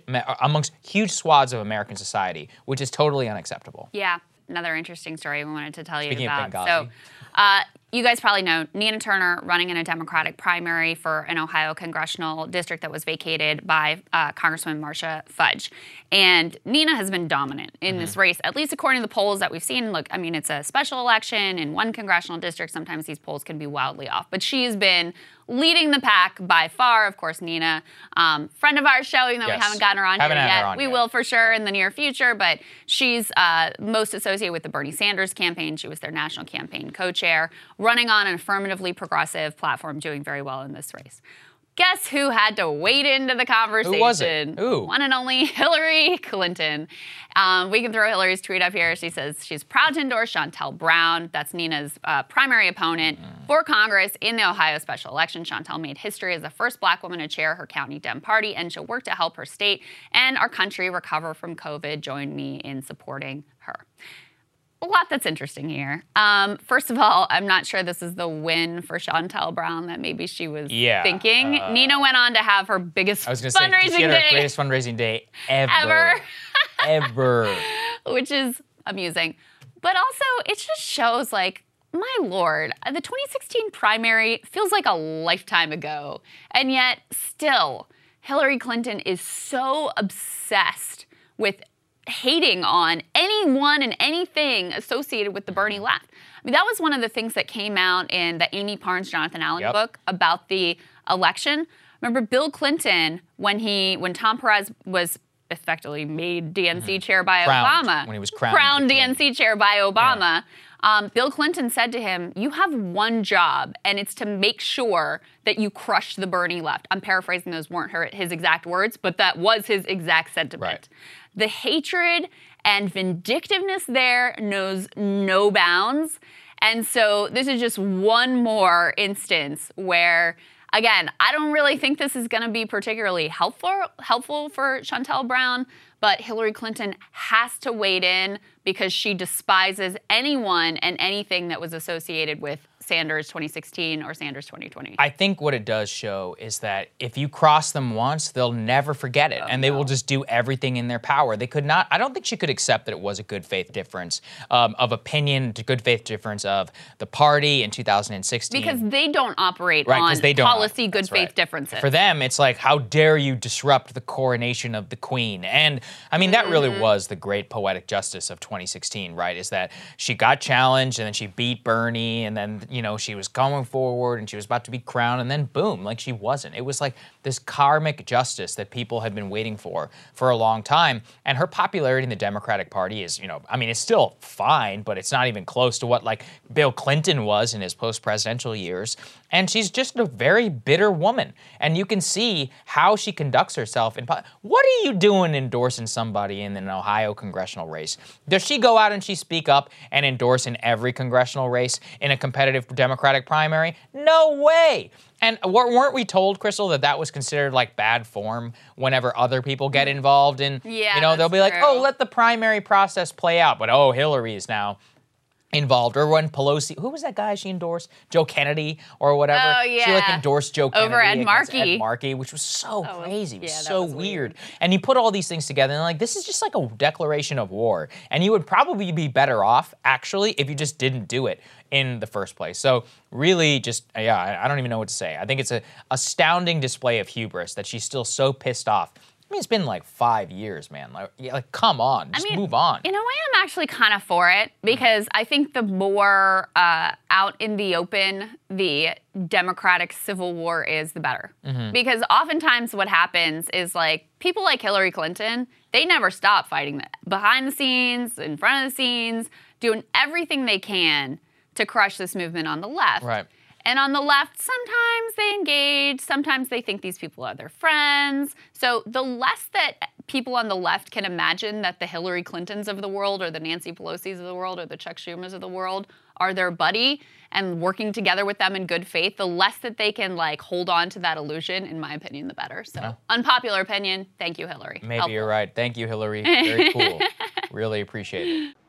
swaths of American society, which is totally unacceptable. Yeah. Another interesting story we wanted to tell you Speaking about. Of Benghazi. So, you guys probably know Nina Turner running in a Democratic primary for an Ohio congressional district that was vacated by Congresswoman Marcia Fudge. And Nina has been dominant in this race, at least according to the polls that we've seen. Look, I mean, it's a special election in one congressional district. Sometimes these polls can be wildly off. But she has been leading the pack by far. Of course, Nina, friend of our show, even though we haven't gotten her on here yet. We will for sure in the near future, but she's most associated with the Bernie Sanders campaign. She was their national campaign co-chair, running on an affirmatively progressive platform, doing very well in this race. Guess who had to wade into the conversation? Who was it? Who? One and only Hillary Clinton. We can throw Hillary's tweet up here. She says she's proud to endorse Shontel Brown. That's Nina's primary opponent for Congress in the Ohio special election. Shontel made history as the first black woman to chair her county Dem party, and she'll work to help her state and our country recover from COVID. Join me in supporting her. A lot that's interesting here. First of all, I'm not sure this is the win for Shontel Brown that maybe she was thinking. Nina went on to have her biggest fundraising she had day. her greatest fundraising day ever. Ever. Which is amusing. But also, it just shows, like, my Lord, the 2016 primary feels like a lifetime ago. And yet, still, Hillary Clinton is so obsessed with hating on anyone and anything associated with the Bernie left. I mean, that was one of the things that came out in the Amy Parnes, Jonathan Allen book about the election. Remember Bill Clinton, when Tom Perez was effectively made DNC chair by Obama. When he was crowned. Crowned DNC chair by Obama. Yeah. Bill Clinton said to him, you have one job, and it's to make sure that you crush the Bernie left. I'm paraphrasing, those weren't his exact words, but that was his exact sentiment. Right. The hatred and vindictiveness there knows no bounds. And so this is just one more instance where, again, I don't really think this is going to be particularly helpful for Shontel Brown, but Hillary Clinton has to wade in because she despises anyone and anything that was associated with Sanders 2016 or Sanders 2020. I think what it does show is that if you cross them once, they'll never forget it, and they will just do everything in their power. They could not. I don't think she could accept that it was a good faith difference of opinion, to good faith difference of the party in 2016. Because they don't operate on policy good faith differences. For them, it's like, how dare you disrupt the coronation of the Queen? And I mean, that really was the great poetic justice of 2016, right? Is that she got challenged and then she beat Bernie, and then she was going forward and she was about to be crowned, and then boom, like she wasn't. It was like this karmic justice that people had been waiting for a long time. And her popularity in the Democratic Party is, I mean, it's still fine, but it's not even close to what like Bill Clinton was in his post-presidential years. And she's just a very bitter woman. And you can see how she conducts herself in what are you doing endorsing somebody in an Ohio congressional race? Does she go out and she speak up and endorse in every congressional race in a competitive Democratic primary? No way. And weren't we told, Crystal, that was considered like bad form whenever other people get involved in, they'll be like, oh, let the primary process play out. But Hillary is now involved. Or when Pelosi, who was that guy she endorsed? Joe Kennedy or whatever. Oh, yeah. She like endorsed Joe Kennedy over Ed Markey, which was so crazy. It was so weird. And you put all these things together and like, this is just like a declaration of war. And you would probably be better off, actually, if you just didn't do it in the first place. So really just, I don't even know what to say. I think it's an astounding display of hubris that she's still so pissed off. I mean, it's been like 5 years, man. Like come on, just move on. In a way, I'm actually kind of for it because I think the more out in the open the Democratic Civil War is, the better. Because oftentimes what happens is like people like Hillary Clinton, they never stop fighting behind the scenes, in front of the scenes, doing everything they can to crush this movement on the left. Right. And on the left, sometimes they engage, sometimes they think these people are their friends. So the less that people on the left can imagine that the Hillary Clintons of the world or the Nancy Pelosi's of the world or the Chuck Schumers of the world are their buddy and working together with them in good faith, the less that they can like hold on to that illusion, in my opinion, the better. So unpopular opinion, thank you, Hillary. Maybe you're right. Thank you, Hillary. Very cool. Really appreciate it.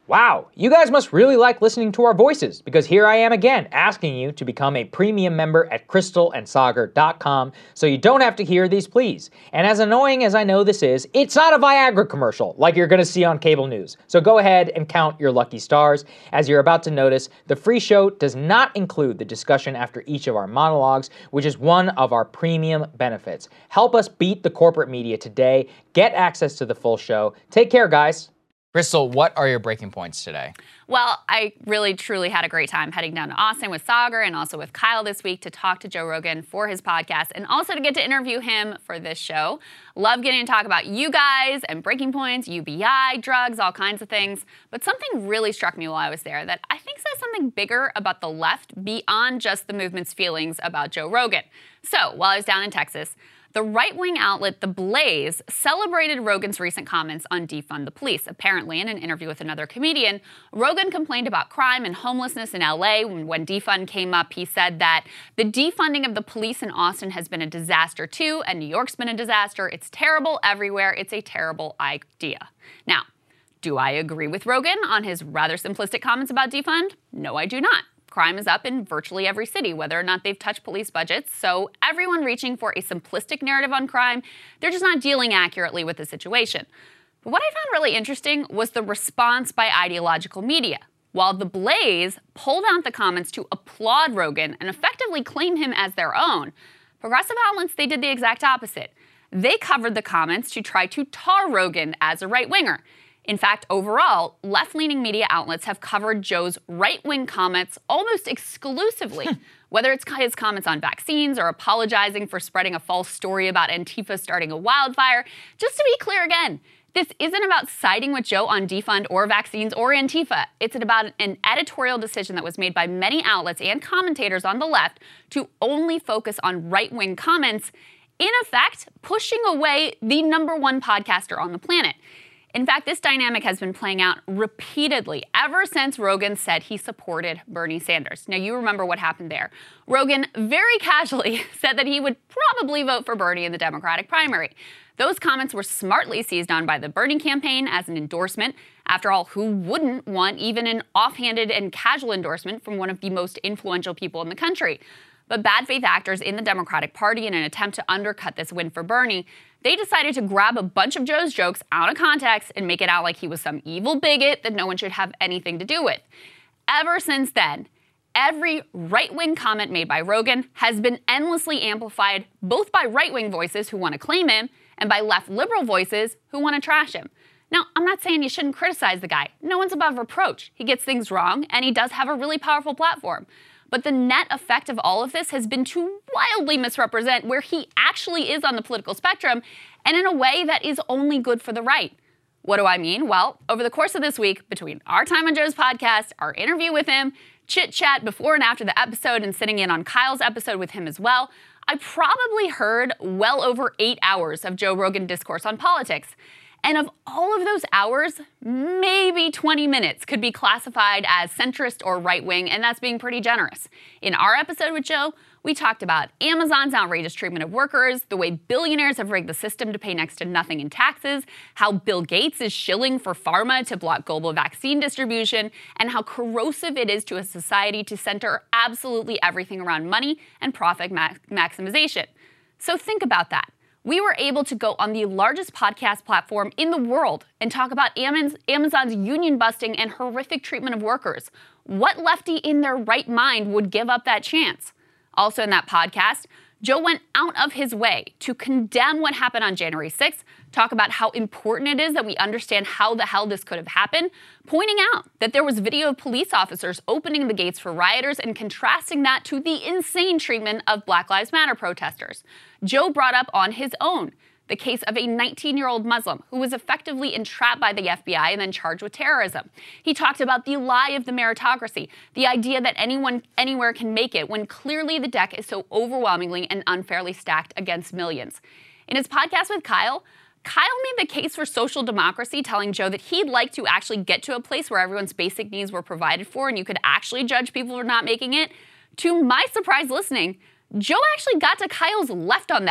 Wow, you guys must really like listening to our voices, because here I am again asking you to become a premium member at crystalandsaagar.com so you don't have to hear these pleas. And as annoying as I know this is, it's not a Viagra commercial like you're gonna see on cable news. So go ahead and count your lucky stars. As you're about to notice, the free show does not include the discussion after each of our monologues, which is one of our premium benefits. Help us beat the corporate media today. Get access to the full show. Take care, guys. Crystal, what are your breaking points today? Well, I really, truly had a great time heading down to Austin with Saagar and also with Kyle this week to talk to Joe Rogan for his podcast and also to get to interview him for this show. Love getting to talk about you guys and breaking points, UBI, drugs, all kinds of things. But something really struck me while I was there that I think says something bigger about the left beyond just the movement's feelings about Joe Rogan. So, while I was down in Texas, the right-wing outlet The Blaze celebrated Rogan's recent comments on defund the police. Apparently, in an interview with another comedian, Rogan complained about crime and homelessness in LA. When defund came up, he said that the defunding of the police in Austin has been a disaster too, and New York's been a disaster. It's terrible everywhere. It's a terrible idea. Now, do I agree with Rogan on his rather simplistic comments about defund? No, I do not. Crime is up in virtually every city, whether or not they've touched police budgets. So everyone reaching for a simplistic narrative on crime, they're just not dealing accurately with the situation. But what I found really interesting was the response by ideological media. While The Blaze pulled out the comments to applaud Rogan and effectively claim him as their own, progressive outlets, they did the exact opposite. They covered the comments to try to tar Rogan as a right-winger. In fact, overall, left-leaning media outlets have covered Joe's right-wing comments almost exclusively, whether it's his comments on vaccines or apologizing for spreading a false story about Antifa starting a wildfire. Just to be clear again, this isn't about siding with Joe on defund or vaccines or Antifa. It's about an editorial decision that was made by many outlets and commentators on the left to only focus on right-wing comments, in effect, pushing away the #1 podcaster on the planet. In fact, this dynamic has been playing out repeatedly ever since Rogan said he supported Bernie Sanders. Now, you remember what happened there. Rogan very casually said that he would probably vote for Bernie in the Democratic primary. Those comments were smartly seized on by the Bernie campaign as an endorsement. After all, who wouldn't want even an offhanded and casual endorsement from one of the most influential people in the country? But bad faith actors in the Democratic Party, in an attempt to undercut this win for Bernie, they decided to grab a bunch of Joe's jokes out of context and make it out like he was some evil bigot that no one should have anything to do with. Ever since then, every right-wing comment made by Rogan has been endlessly amplified both by right-wing voices who want to claim him and by left liberal voices who want to trash him. Now, I'm not saying you shouldn't criticize the guy. No one's above reproach. He gets things wrong, and he does have a really powerful platform. But the net effect of all of this has been to wildly misrepresent where he actually is on the political spectrum, and in a way that is only good for the right. What do I mean? Well, over the course of this week, between our time on Joe's podcast, our interview with him, chit-chat before and after the episode, and sitting in on Kyle's episode with him as well, I probably heard well over 8 hours of Joe Rogan discourse on politics. And of all of those hours, maybe 20 minutes could be classified as centrist or right-wing, and that's being pretty generous. In our episode with Joe, we talked about Amazon's outrageous treatment of workers, the way billionaires have rigged the system to pay next to nothing in taxes, how Bill Gates is shilling for pharma to block global vaccine distribution, and how corrosive it is to a society to center absolutely everything around money and profit maximization. So think about that. We were able to go on the largest podcast platform in the world and talk about Amazon's union busting and horrific treatment of workers. What lefty in their right mind would give up that chance? Also in that podcast, Joe went out of his way to condemn what happened on January 6th, talk about how important it is that we understand how the hell this could have happened, pointing out that there was video of police officers opening the gates for rioters and contrasting that to the insane treatment of Black Lives Matter protesters. Joe brought up on his own the case of a 19-year-old Muslim who was effectively entrapped by the FBI and then charged with terrorism. He talked about the lie of the meritocracy, the idea that anyone anywhere can make it when clearly the deck is so overwhelmingly and unfairly stacked against millions. In his podcast with Kyle made the case for social democracy, telling Joe that he'd like to actually get to a place where everyone's basic needs were provided for and you could actually judge people for not making it. To my surprise listening, Joe actually got to Kyle's left on that.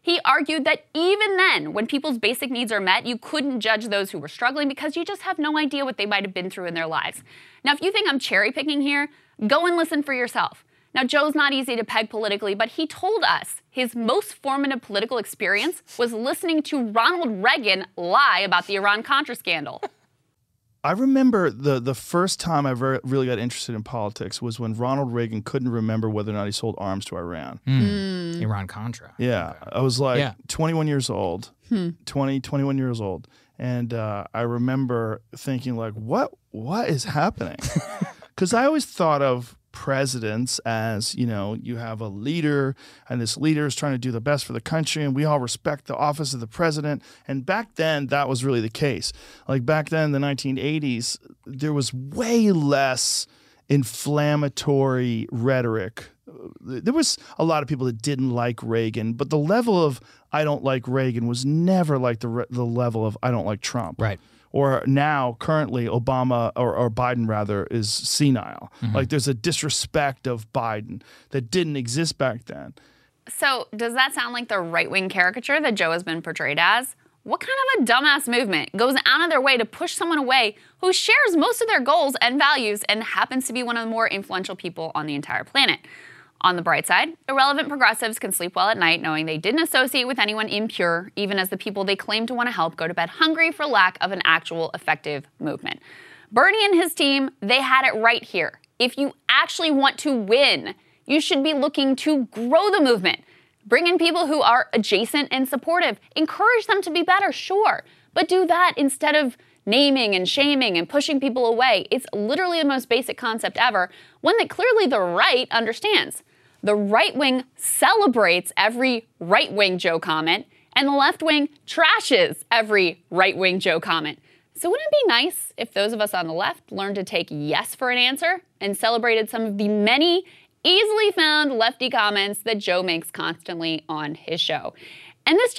He argued that even then, when people's basic needs are met, you couldn't judge those who were struggling because you just have no idea what they might have been through in their lives. Now, if you think I'm cherry picking here, go and listen for yourself. Now, Joe's not easy to peg politically, but he told us his most formative political experience was listening to Ronald Reagan lie about the Iran-Contra scandal. I remember the first time I really got interested in politics was when Ronald Reagan couldn't remember whether or not he sold arms to Iran. Iran-Contra. Yeah. I was like 21 years old, 21 years old. And I remember thinking like, what is happening? Because I always thought of presidents as, you know, you have a leader and this leader is trying to do the best for the country and we all respect the office of the president. And back then that was really the case. Like back then in the 1980s, there was way less inflammatory rhetoric. There was a lot of people that didn't like Reagan, but the level of I don't like Reagan was never like the level of I don't like Trump. Right. Or now, currently, Obama or Biden, rather, is senile. Like there's a disrespect of Biden that didn't exist back then. So does that sound like the right-wing caricature that Joe has been portrayed as? What kind of a dumbass movement goes out of their way to push someone away who shares most of their goals and values and happens to be one of the more influential people on the entire planet? On the bright side, irrelevant progressives can sleep well at night knowing they didn't associate with anyone impure, even as the people they claim to want to help go to bed hungry for lack of an actual effective movement. Bernie and his team, they had it right here. If you actually want to win, you should be looking to grow the movement. Bring in people who are adjacent and supportive. Encourage them to be better, sure, but do that instead of naming and shaming and pushing people away. It's literally the most basic concept ever, one that clearly the right understands. The right wing celebrates every right-wing Joe comment, and the left wing trashes every right-wing Joe comment. So wouldn't it be nice if those of us on the left learned to take yes for an answer and celebrated some of the many easily found lefty comments that Joe makes constantly on his show? And this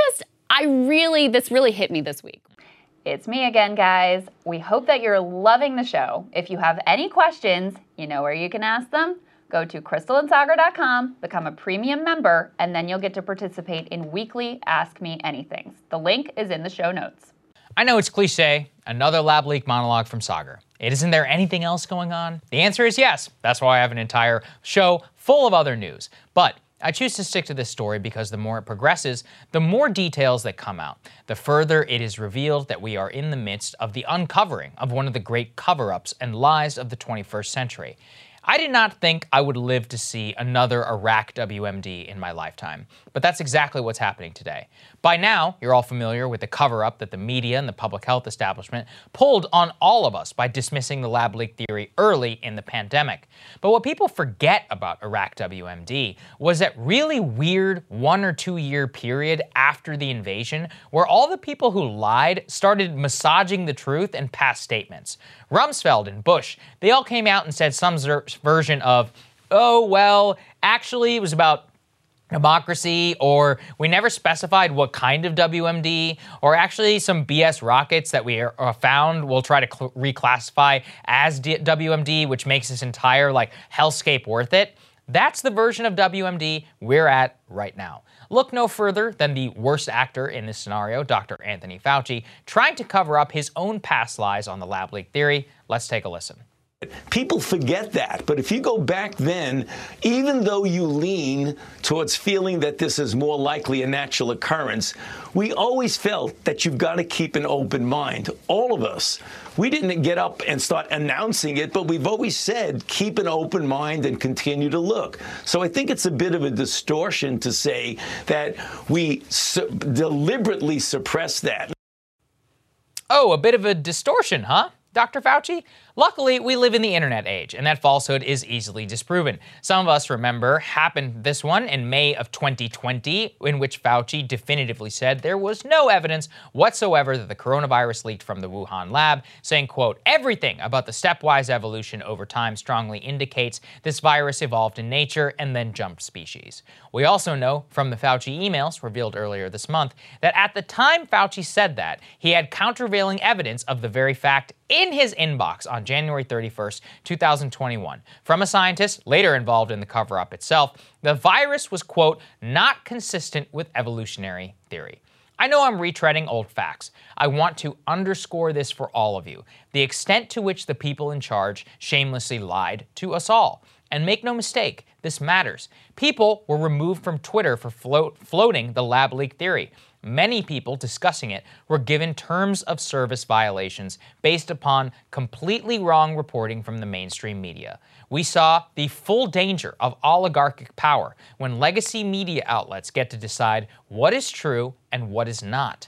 really hit me this week. It's me again, guys. We hope that you're loving the show. If you have any questions, you know where you can ask them. Go to crystalandsaagar.com, become a premium member, and then you'll get to participate in weekly Ask Me Anythings. The link is in the show notes. I know it's cliche, another lab leak monologue from Saagar. Isn't there anything else going on? The answer is yes. That's why I have an entire show full of other news. But I choose to stick to this story because the more it progresses, the more details that come out. The further it is revealed that we are in the midst of the uncovering of one of the great cover-ups and lies of the 21st century. I did not think I would live to see another Iraq WMD in my lifetime, but that's exactly what's happening today. By now, you're all familiar with the cover-up that the media and the public health establishment pulled on all of us by dismissing the lab leak theory early in the pandemic. But what people forget about Iraq WMD was that really weird 1 or 2 year period after the invasion where all the people who lied started massaging the truth and past statements. Rumsfeld and Bush, they all came out and said some version of, oh, well, actually it was about democracy, or we never specified what kind of WMD, or actually some BS rockets that we found we'll try to reclassify as WMD, which makes this entire hellscape worth it. That's the version of WMD we're at right now. Look no further than the worst actor in this scenario, Dr. Anthony Fauci, trying to cover up his own past lies on the lab leak theory. Let's take a listen. People forget that, but if you go back then, even though you lean towards feeling that this is more likely a natural occurrence, we always felt that you've got to keep an open mind. All of us. We didn't get up and start announcing it, but we've always said keep an open mind and continue to look. So I think it's a bit of a distortion to say that we deliberately suppress that. Oh, a bit of a distortion, huh? Dr. Fauci? Luckily, we live in the internet age, and that falsehood is easily disproven. Some of us remember this one in May of 2020, in which Fauci definitively said there was no evidence whatsoever that the coronavirus leaked from the Wuhan lab, saying, quote, everything about the stepwise evolution over time strongly indicates this virus evolved in nature and then jumped species. We also know from the Fauci emails revealed earlier this month that at the time Fauci said that, he had countervailing evidence of the very fact in his inbox on on January 31st, 2021. From a scientist later involved in the cover-up itself, the virus was, quote, not consistent with evolutionary theory. I know I'm retreading old facts. I want to underscore this for all of you. The extent to which the people in charge shamelessly lied to us all. And make no mistake, this matters. People were removed from Twitter for floating the lab leak theory. Many people discussing it were given terms of service violations based upon completely wrong reporting from the mainstream media. We saw the full danger of oligarchic power when legacy media outlets get to decide what is true and what is not.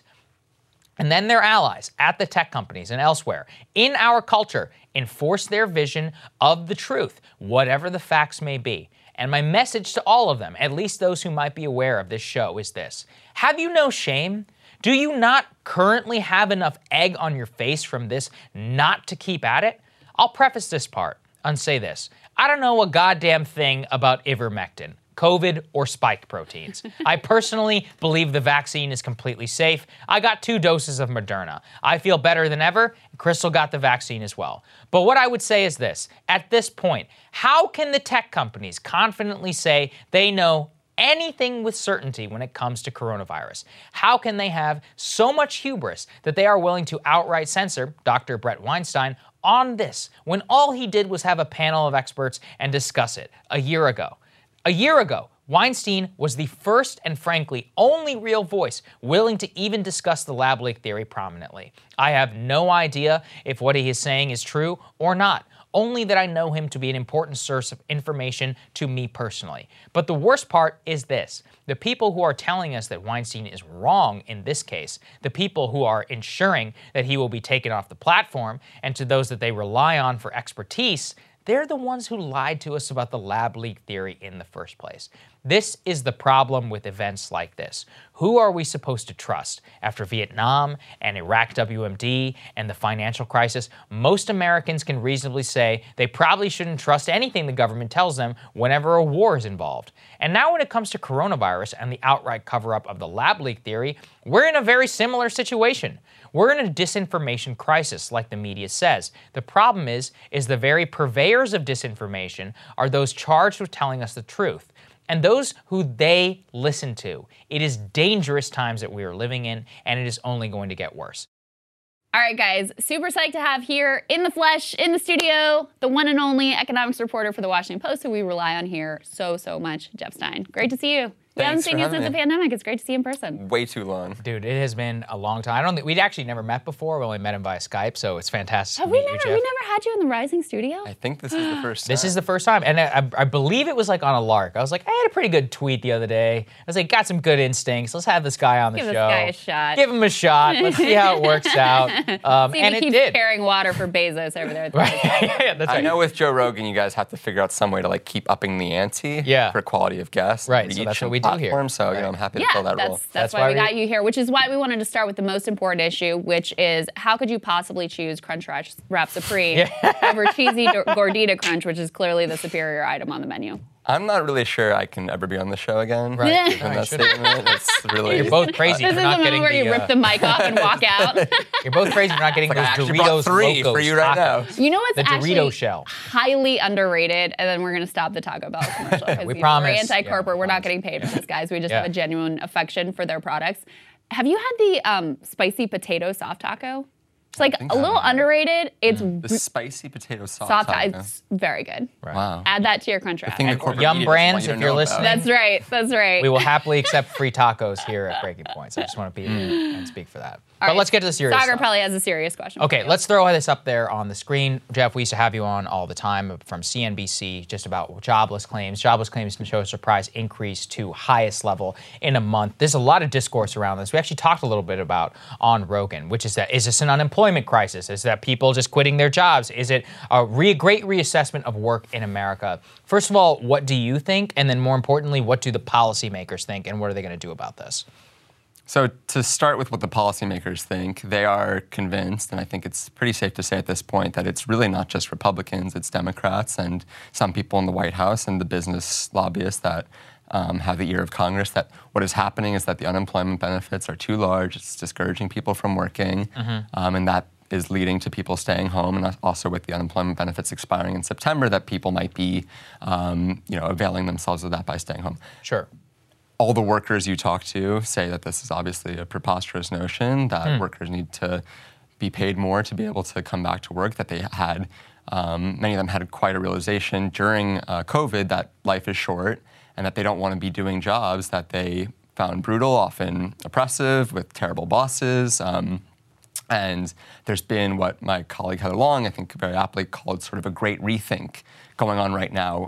And then their allies at the tech companies and elsewhere in our culture enforce their vision of the truth, whatever the facts may be. And my message to all of them, at least those who might be aware of this show, is this. Have you no shame? Do you not currently have enough egg on your face from this not to keep at it? I'll preface this part and say this. I don't know a goddamn thing about ivermectin, COVID, or spike proteins. I personally believe the vaccine is completely safe. I got 2 doses of Moderna. I feel better than ever. Crystal got the vaccine as well. But what I would say is this. At this point, how can the tech companies confidently say they know anything with certainty when it comes to coronavirus? How can they have so much hubris that they are willing to outright censor Dr. Brett Weinstein on this when all he did was have a panel of experts and discuss it a year ago? A year ago, Weinstein was the first and frankly only real voice willing to even discuss the lab leak theory prominently. I have no idea if what he is saying is true or not, only that I know him to be an important source of information to me personally. But the worst part is this. The people who are telling us that Weinstein is wrong in this case, the people who are ensuring that he will be taken off the platform, and to those that they rely on for expertise, they're the ones who lied to us about the lab leak theory in the first place. This is the problem with events like this. Who are we supposed to trust? After Vietnam and Iraq WMD and the financial crisis, most Americans can reasonably say they probably shouldn't trust anything the government tells them whenever a war is involved. And now when it comes to coronavirus and the outright cover-up of the lab leak theory, we're in a very similar situation. We're in a disinformation crisis, like the media says. The problem is the very purveyors of disinformation are those charged with telling us the truth, and those who they listen to. It is dangerous times that we are living in, and it is only going to get worse. All right, guys, super psyched to have here in the flesh, in the studio, the one and only economics reporter for the Washington Post, who we rely on here so much, Jeff Stein. Great to see you. We haven't seen you since the pandemic. It's great to see you in person. Way too long. Dude, it has been a long time. I don't think we'd actually never met before. We only met him via Skype, so it's fantastic Have to we meet you, never Jeff. we never had you in the Rising studio? I think this is the first time. This is the first time, and I believe it was like on a lark. I was like, I had a pretty good tweet the other day. I was like, got some good instincts. Let's have this guy on the show. Give this guy a shot. Give him a shot. Let's see how it works out. See if and he it keeps did. carrying water for Bezos over there. At the Right. Yeah, that's I right. know with Joe Rogan, you guys have to figure out some way to like keep upping the ante for quality of guests. Right, so that's what we do here. Platform, so you know, I'm happy to fill that role. That's why we got you here, which is why we wanted to start with the most important issue, which is how could you possibly choose Crunchwrap Supreme over Cheesy Gordita Crunch, which is clearly the superior item on the menu? I'm not really sure I can ever be on the show again. Right. Given that statement. It's really. You're both crazy This for is not the getting moment where you rip the mic off and walk out. You're both crazy for not getting Like, I those actually brought Doritos 3 Locos for you right now. tacos. You know what's The actually Dorito shell. highly underrated, and then we're going to stop the Taco Bell commercial. because, We you know, promise. We're anti-corporate. Yeah, we're not getting paid for this, guys. We just Yeah. have a genuine affection for their products. Have you had the spicy potato soft taco? It's like a little underrated. It's The spicy potato sauce. soft. taco. It's very good. Wow. Add that to your Crunchwrap. thing that corporate Yum media doesn't Brands, want you to if you're know about. listening. That's right. That's right. We will happily accept free tacos here at Breaking Points. I just want to be here and speak for that. All But right, let's get to the serious Sagar stuff. probably has a serious question. for Okay, you. let's throw this up there on the screen. Jeff, we used to have you on all the time from CNBC just about jobless claims. Jobless claims can show a surprise increase to highest level in a month. There's a lot of discourse around this. We actually talked a little bit about on Rogan, which is that, is this an unemployment crisis? Is that people just quitting their jobs? Is it a great reassessment of work in America? First of all, what do you think? And then more importantly, what do the policymakers think? And what are they going to do about this? So to start with what the policymakers think, they are convinced, and I think it's pretty safe to say at this point, that it's really not just Republicans, it's Democrats and some people in the White House and the business lobbyists that have the ear of Congress, that what is happening is that the unemployment benefits are too large, it's discouraging people from working, and that is leading to people staying home, and also with the unemployment benefits expiring in September, that people might be, availing themselves of that by staying home. Sure. All the workers you talk to say that this is obviously a preposterous notion, that workers need to be paid more to be able to come back to work, that they had, many of them had quite a realization during COVID that life is short and that they don't want to be doing jobs that they found brutal, often oppressive, with terrible bosses. And there's been what my colleague Heather Long, I think very aptly called sort of a great rethink going on right now,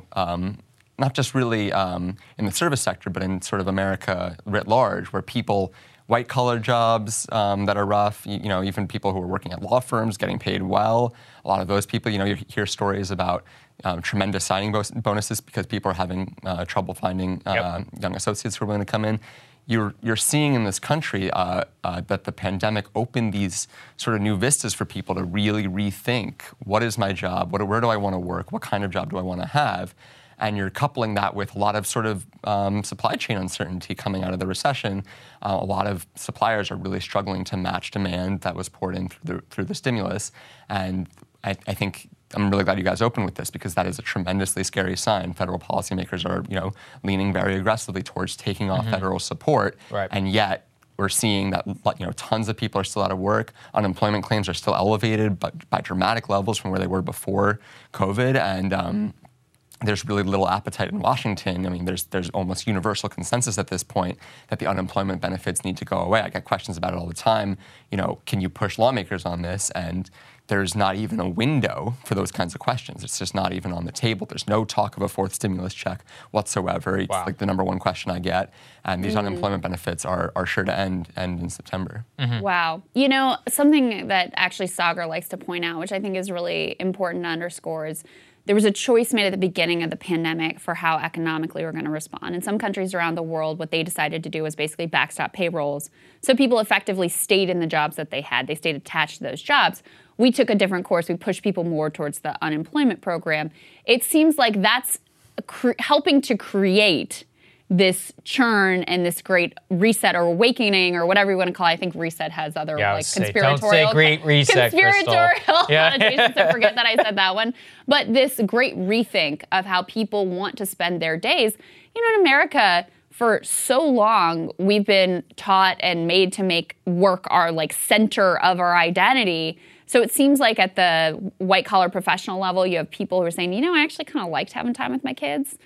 not just really in the service sector, but in sort of America writ large, where people, white-collar jobs that are rough, even people who are working at law firms getting paid well, a lot of those people, you hear stories about tremendous signing bonuses because people are having trouble finding young associates who are willing to come in. You're seeing in this country that the pandemic opened these sort of new vistas for people to really rethink, what is my job, where do I want to work, what kind of job do I want to have? And you're coupling that with a lot of sort of supply chain uncertainty coming out of the recession. A lot of suppliers are really struggling to match demand that was poured in through the stimulus. And I think I'm really glad you guys opened with this, because that is a tremendously scary sign. Federal policymakers are, leaning very aggressively towards taking off federal support, and yet we're seeing that, tons of people are still out of work. Unemployment claims are still elevated, but by dramatic levels from where they were before COVID, and there's really little appetite in Washington. I mean, there's almost universal consensus at this point that the unemployment benefits need to go away. I get questions about it all the time. Can you push lawmakers on this? And there's not even a window for those kinds of questions. It's just not even on the table. There's no talk of a fourth stimulus check whatsoever. It's like the number one question I get. And these unemployment benefits are sure to end in September. Wow. Something that actually Saagar likes to point out, which I think is really important to underscore, is there was a choice made at the beginning of the pandemic for how economically we're going to respond. In some countries around the world, what they decided to do was basically backstop payrolls. So people effectively stayed in the jobs that they had. They stayed attached to those jobs. We took a different course. We pushed people more towards the unemployment program. It seems like that's helping to create this churn and this great reset or awakening or whatever you want to call it. I think reset has other conspiratorial, don't say great reset, connotations. So forget that I said that one. But this great rethink of how people want to spend their days. In America, for so long, we've been taught and made to make work our center of our identity. So it seems like at the white-collar professional level, you have people who are saying, I actually kind of liked having time with my kids.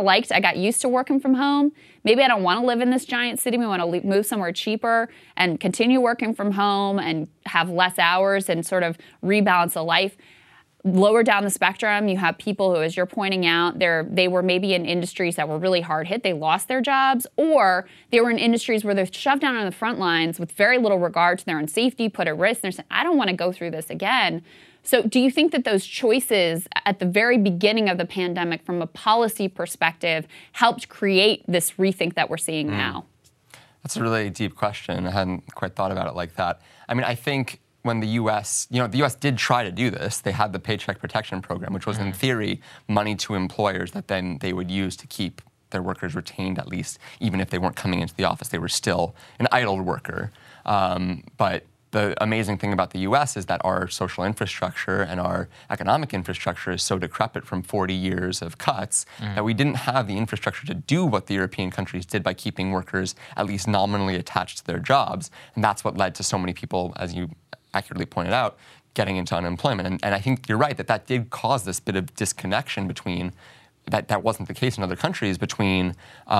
I got used to working from home. Maybe I don't want to live in this giant city. We want to move somewhere cheaper and continue working from home and have less hours and sort of rebalance the life. Lower down the spectrum, you have people who, as you're pointing out, they were maybe in industries that were really hard hit. They lost their jobs, or they were in industries where they're shoved down on the front lines with very little regard to their own safety, put at risk. They're saying, I don't want to go through this again. So do you think that those choices at the very beginning of the pandemic from a policy perspective helped create this rethink that we're seeing now? That's a really deep question. I hadn't quite thought about it like that. I mean, I think when the U.S., the U.S. did try to do this. They had the Paycheck Protection Program, which was in theory money to employers that then they would use to keep their workers retained, at least, even if they weren't coming into the office. They were still an idle worker. But the amazing thing about the U.S. is that our social infrastructure and our economic infrastructure is so decrepit from 40 years of cuts that we didn't have the infrastructure to do what the European countries did by keeping workers at least nominally attached to their jobs. And that's what led to so many people, as you accurately pointed out, getting into unemployment. And I think you're right that did cause this bit of disconnection between, that wasn't the case in other countries, between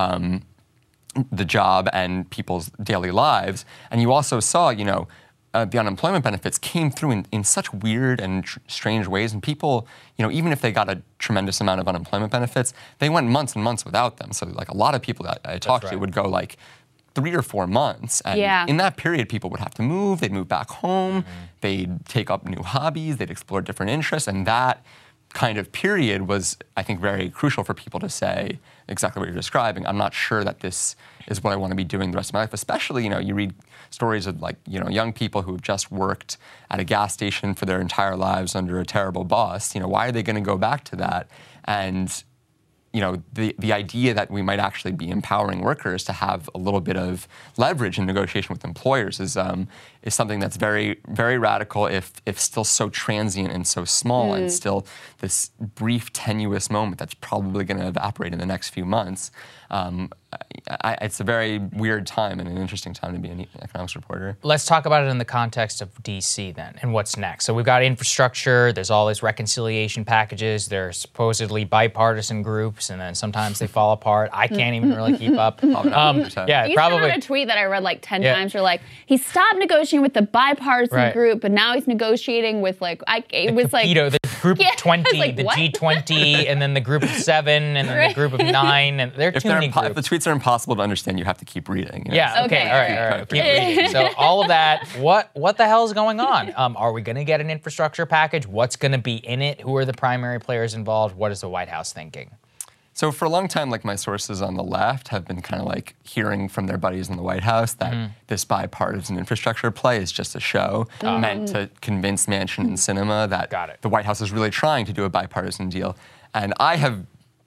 the job and people's daily lives. And you also saw, the unemployment benefits came through in such weird and strange ways. And people, even if they got a tremendous amount of unemployment benefits, they went months and months without them. So a lot of people that I talked to would go 3 or 4 months. And in that period, people would have to move. They'd move back home. They'd take up new hobbies. They'd explore different interests. And that kind of period was, I think, very crucial for people to say exactly what you're describing. I'm not sure that this is what I want to be doing the rest of my life. Especially, you read stories of young people who have just worked at a gas station for their entire lives under a terrible boss. Why are they going to go back to that? And the idea that we might actually be empowering workers to have a little bit of leverage in negotiation with employers is something that's very, very radical, if still so transient and so small, and still this brief, tenuous moment that's probably going to evaporate in the next few months. It's a very weird time and an interesting time to be an economics reporter. Let's talk about it in the context of DC then, and what's next. So we've got infrastructure, there's all these reconciliation packages, there's supposedly bipartisan groups, and then sometimes they fall apart. I can't even really keep up. Yeah, You probably. sent out a tweet that I read like 10 times. You're like, he stopped negotiating with the bipartisan group, but now he's negotiating with like, the group of 20, like, the what? G20, and then the group of 7, and then the group of 9, and there are too many If groups. the tweets are impossible to understand, you have to keep reading. You know? Yeah, okay, Okay. all right. Keep reading. So all of that, what the hell is going on? Are we going to get an infrastructure package? What's going to be in it? Who are the primary players involved? What is the White House thinking? So for a long time, like my sources on the left have been kind of like hearing from their buddies in the White House that this bipartisan infrastructure play is just a show meant to convince Manchin and Sinema that the White House is really trying to do a bipartisan deal. And I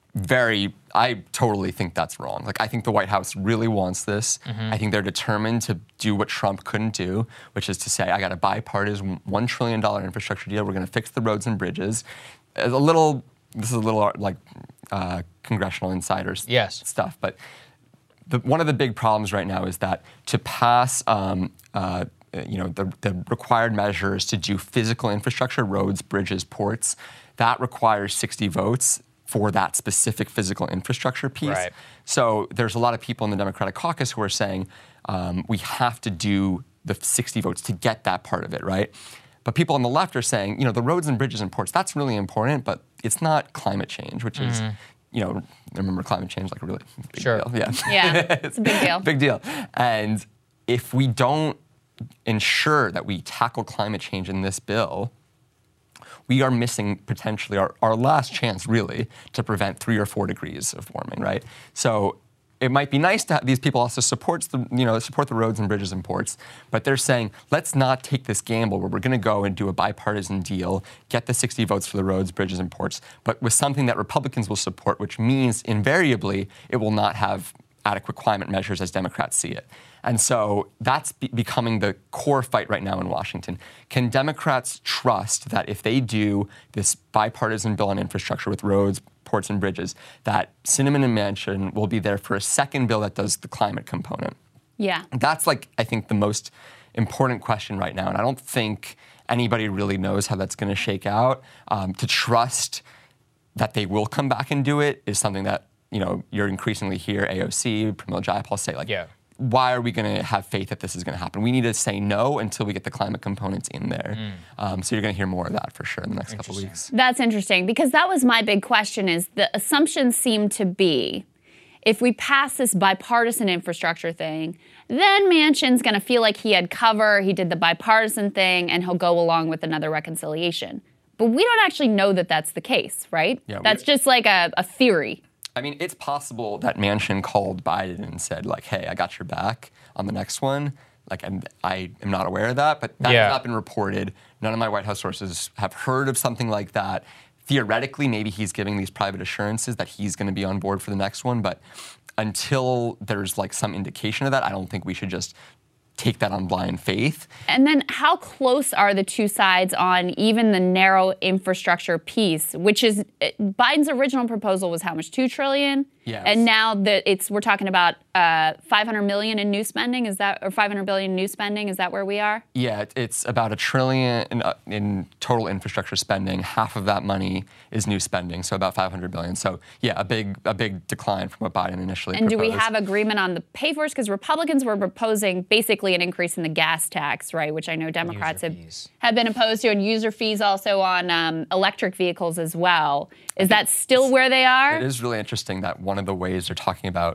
totally think that's wrong. Like, I think the White House really wants this. I think they're determined to do what Trump couldn't do, which is to say, I got a bipartisan $1 trillion infrastructure deal. We're going to fix the roads and bridges. This is a little like congressional insiders stuff. But one of the big problems right now is that to pass the required measures to do physical infrastructure, roads, bridges, ports, that requires 60 votes for that specific physical infrastructure piece. Right. So there's a lot of people in the Democratic caucus who are saying we have to do the 60 votes to get that part of it, right? But people on the left are saying, the roads and bridges and ports, that's really important, but it's not climate change, which is, remember climate change like a really big deal. Yeah. Yeah, it's a big deal. Big deal. And if we don't ensure that we tackle climate change in this bill, we are missing potentially our last chance, really, to prevent 3 or 4 degrees of warming, right? So it might be nice to have these people also support the roads and bridges and ports, but they're saying, let's not take this gamble where we're going to go and do a bipartisan deal, get the 60 votes for the roads, bridges, and ports, but with something that Republicans will support, which means invariably it will not have adequate climate measures as Democrats see it. And so that's becoming the core fight right now in Washington. Can Democrats trust that if they do this bipartisan bill on infrastructure with roads, ports, and bridges, that Sinema and Manchin will be there for a second bill that does the climate component? Yeah. That's I think the most important question right now. And I don't think anybody really knows how that's going to shake out. To trust that they will come back and do it is something that, you're increasingly hear AOC, Pramila Jayapal say, why are we going to have faith that this is going to happen? We need to say no until we get the climate components in there. So you're going to hear more of that for sure in the next couple of weeks. That's interesting, because that was my big question, is the assumption seemed to be, if we pass this bipartisan infrastructure thing, then Manchin's going to feel like he had cover, he did the bipartisan thing, and he'll go along with another reconciliation. But we don't actually know that that's the case, right? Yeah, that's just like a theory. I mean, it's possible that Manchin called Biden and said, hey, I got your back on the next one. And I am not aware of that, but that has not been reported. None of my White House sources have heard of something like that. Theoretically, maybe he's giving these private assurances that he's going to be on board for the next one, but until there's some indication of that, I don't think we should just take that on blind faith. And then how close are the two sides on even the narrow infrastructure piece, which is Biden's original proposal was how much, $2 trillion? Yes. And now we're talking about $500 million in new spending, or $500 billion in new spending? Is that where we are? Yeah, it's about $1 trillion in total infrastructure spending. Half of that money is new spending, so about $500 billion. So yeah, a big decline from what Biden initially proposed. And do we have agreement on the pay for it? Because Republicans were proposing basically an increase in the gas tax, right? Which I know Democrats have been opposed to, and user fees also on electric vehicles as well. Is that still where they are? It is really interesting that one of the ways they're talking about,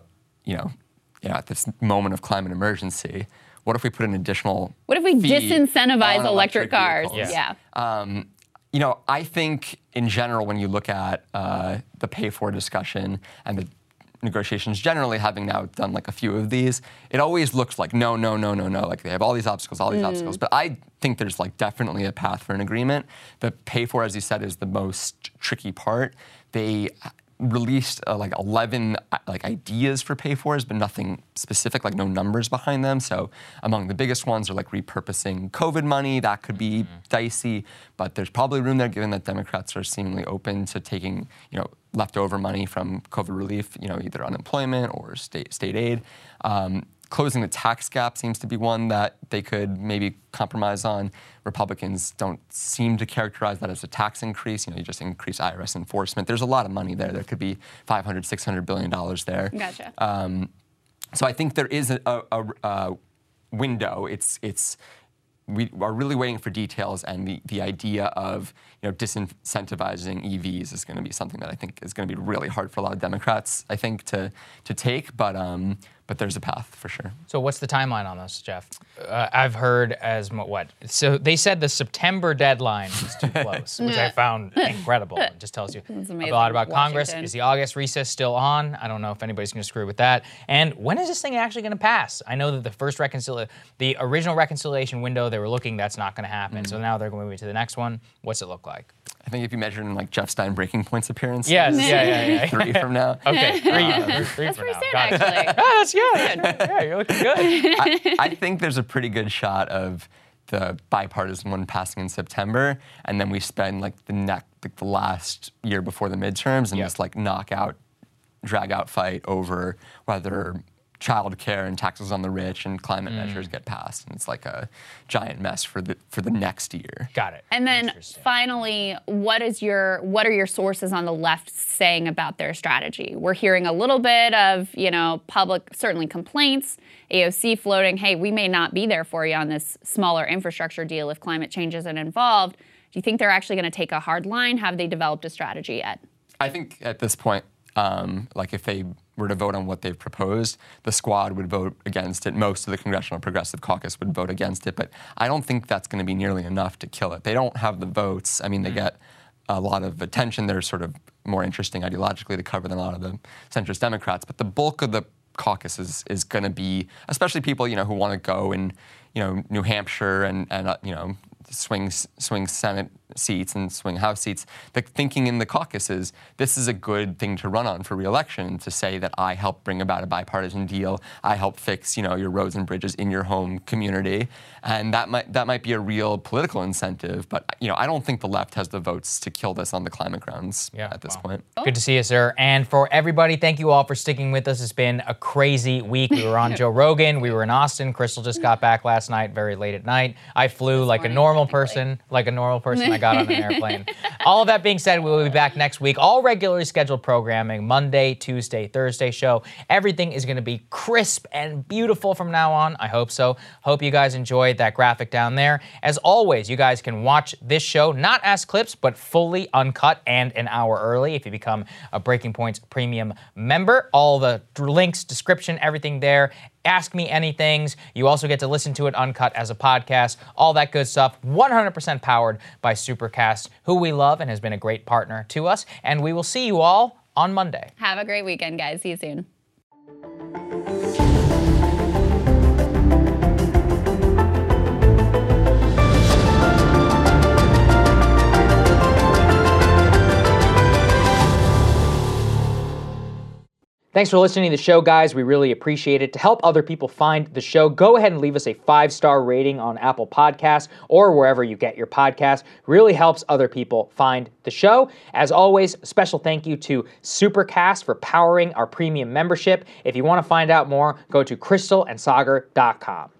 at this moment of climate emergency, what if we put an additional What if we fee disincentivize on electric cars? vehicles? Yeah. I think in general, when you look at the pay-for discussion and the negotiations generally, having now done a few of these, it always looks like no. Like they have all these obstacles. But I think there's definitely a path for an agreement. The pay-for, as you said, is the most tricky part. released like 11 ideas for pay-fors, but nothing specific, like no numbers behind them. So among the biggest ones are like repurposing COVID money. That could be dicey, but there's probably room there given that Democrats are seemingly open to taking, leftover money from COVID relief, either unemployment or state aid. Closing the tax gap seems to be one that they could maybe compromise on. Republicans don't seem to characterize that as a tax increase. You just increase IRS enforcement. There's a lot of money there. There could be $500, $600 billion there. Gotcha. So I think there is a window. We are really waiting for details, and the idea of disincentivizing EVs is going to be something that I think is going to be really hard for a lot of Democrats, I think, to take. But there's a path for sure. So what's the timeline on this, Jeff? I've heard as what? So they said the September deadline is too close, which I found incredible. It just tells you a lot about Congress. Is the August recess still on? I don't know if anybody's going to screw with that. And when is this thing actually going to pass? I know that the original reconciliation window they were looking, that's not going to happen. So now they're going to move to the next one. What's it look like? I think if you measure in like Jeff Stein Breaking Points appearance, yes, yeah. 3 from now. Okay, 3 That's from pretty now. soon, Got it. actually. That's good. Yeah, you're looking good. I think there's a pretty good shot of the bipartisan one passing in September, and then we spend like the last year before the midterms and just like drag out fight over whether child care and taxes on the rich and climate measures get passed, and it's like a giant mess for the next year. Got it. And then finally, what are your sources on the left saying about their strategy? We're hearing a little bit of, public, certainly complaints, AOC floating, hey, we may not be there for you on this smaller infrastructure deal if climate change isn't involved. Do you think they're actually going to take a hard line? Have they developed a strategy yet? I think at this point, if they were to vote on what they've proposed, the squad would vote against it. Most of the Congressional Progressive Caucus would vote against it, but I don't think that's going to be nearly enough to kill it. They don't have the votes. I mean, they get a lot of attention. They're sort of more interesting ideologically to cover than a lot of the centrist Democrats, but the bulk of the caucus is going to be, especially people, who want to go in, New Hampshire and swing Senate seats and swing House seats. The thinking in the caucus is this is a good thing to run on for re-election, to say that I helped bring about a bipartisan deal. I helped fix, your roads and bridges in your home community. And that might be a real political incentive. But, I don't think the left has the votes to kill this on the climate grounds at this point. Good to see you, sir. And for everybody, thank you all for sticking with us. It's been a crazy week. We were on Joe Rogan. We were in Austin. Crystal just got back last night, very late at night. I flew like a normal person. I got on an airplane. All of that being said, we will be back next week. All regularly scheduled programming, Monday, Tuesday, Thursday show. Everything is going to be crisp and beautiful from now on. I hope so. Hope you guys enjoyed that graphic down there. As always, you guys can watch this show, not as clips, but fully uncut and an hour early if you become a Breaking Points Premium member. All the links, description, everything there. Ask Me Anythings. You also get to listen to it uncut as a podcast. All that good stuff. 100% powered by Supercast, who we love and has been a great partner to us. And we will see you all on Monday. Have a great weekend, guys. See you soon. Thanks for listening to the show, guys. We really appreciate it. To help other people find the show, go ahead and leave us a 5-star rating on Apple Podcasts or wherever you get your podcasts. Really helps other people find the show. As always, special thank you to Supercast for powering our premium membership. If you want to find out more, go to crystalandsagar.com.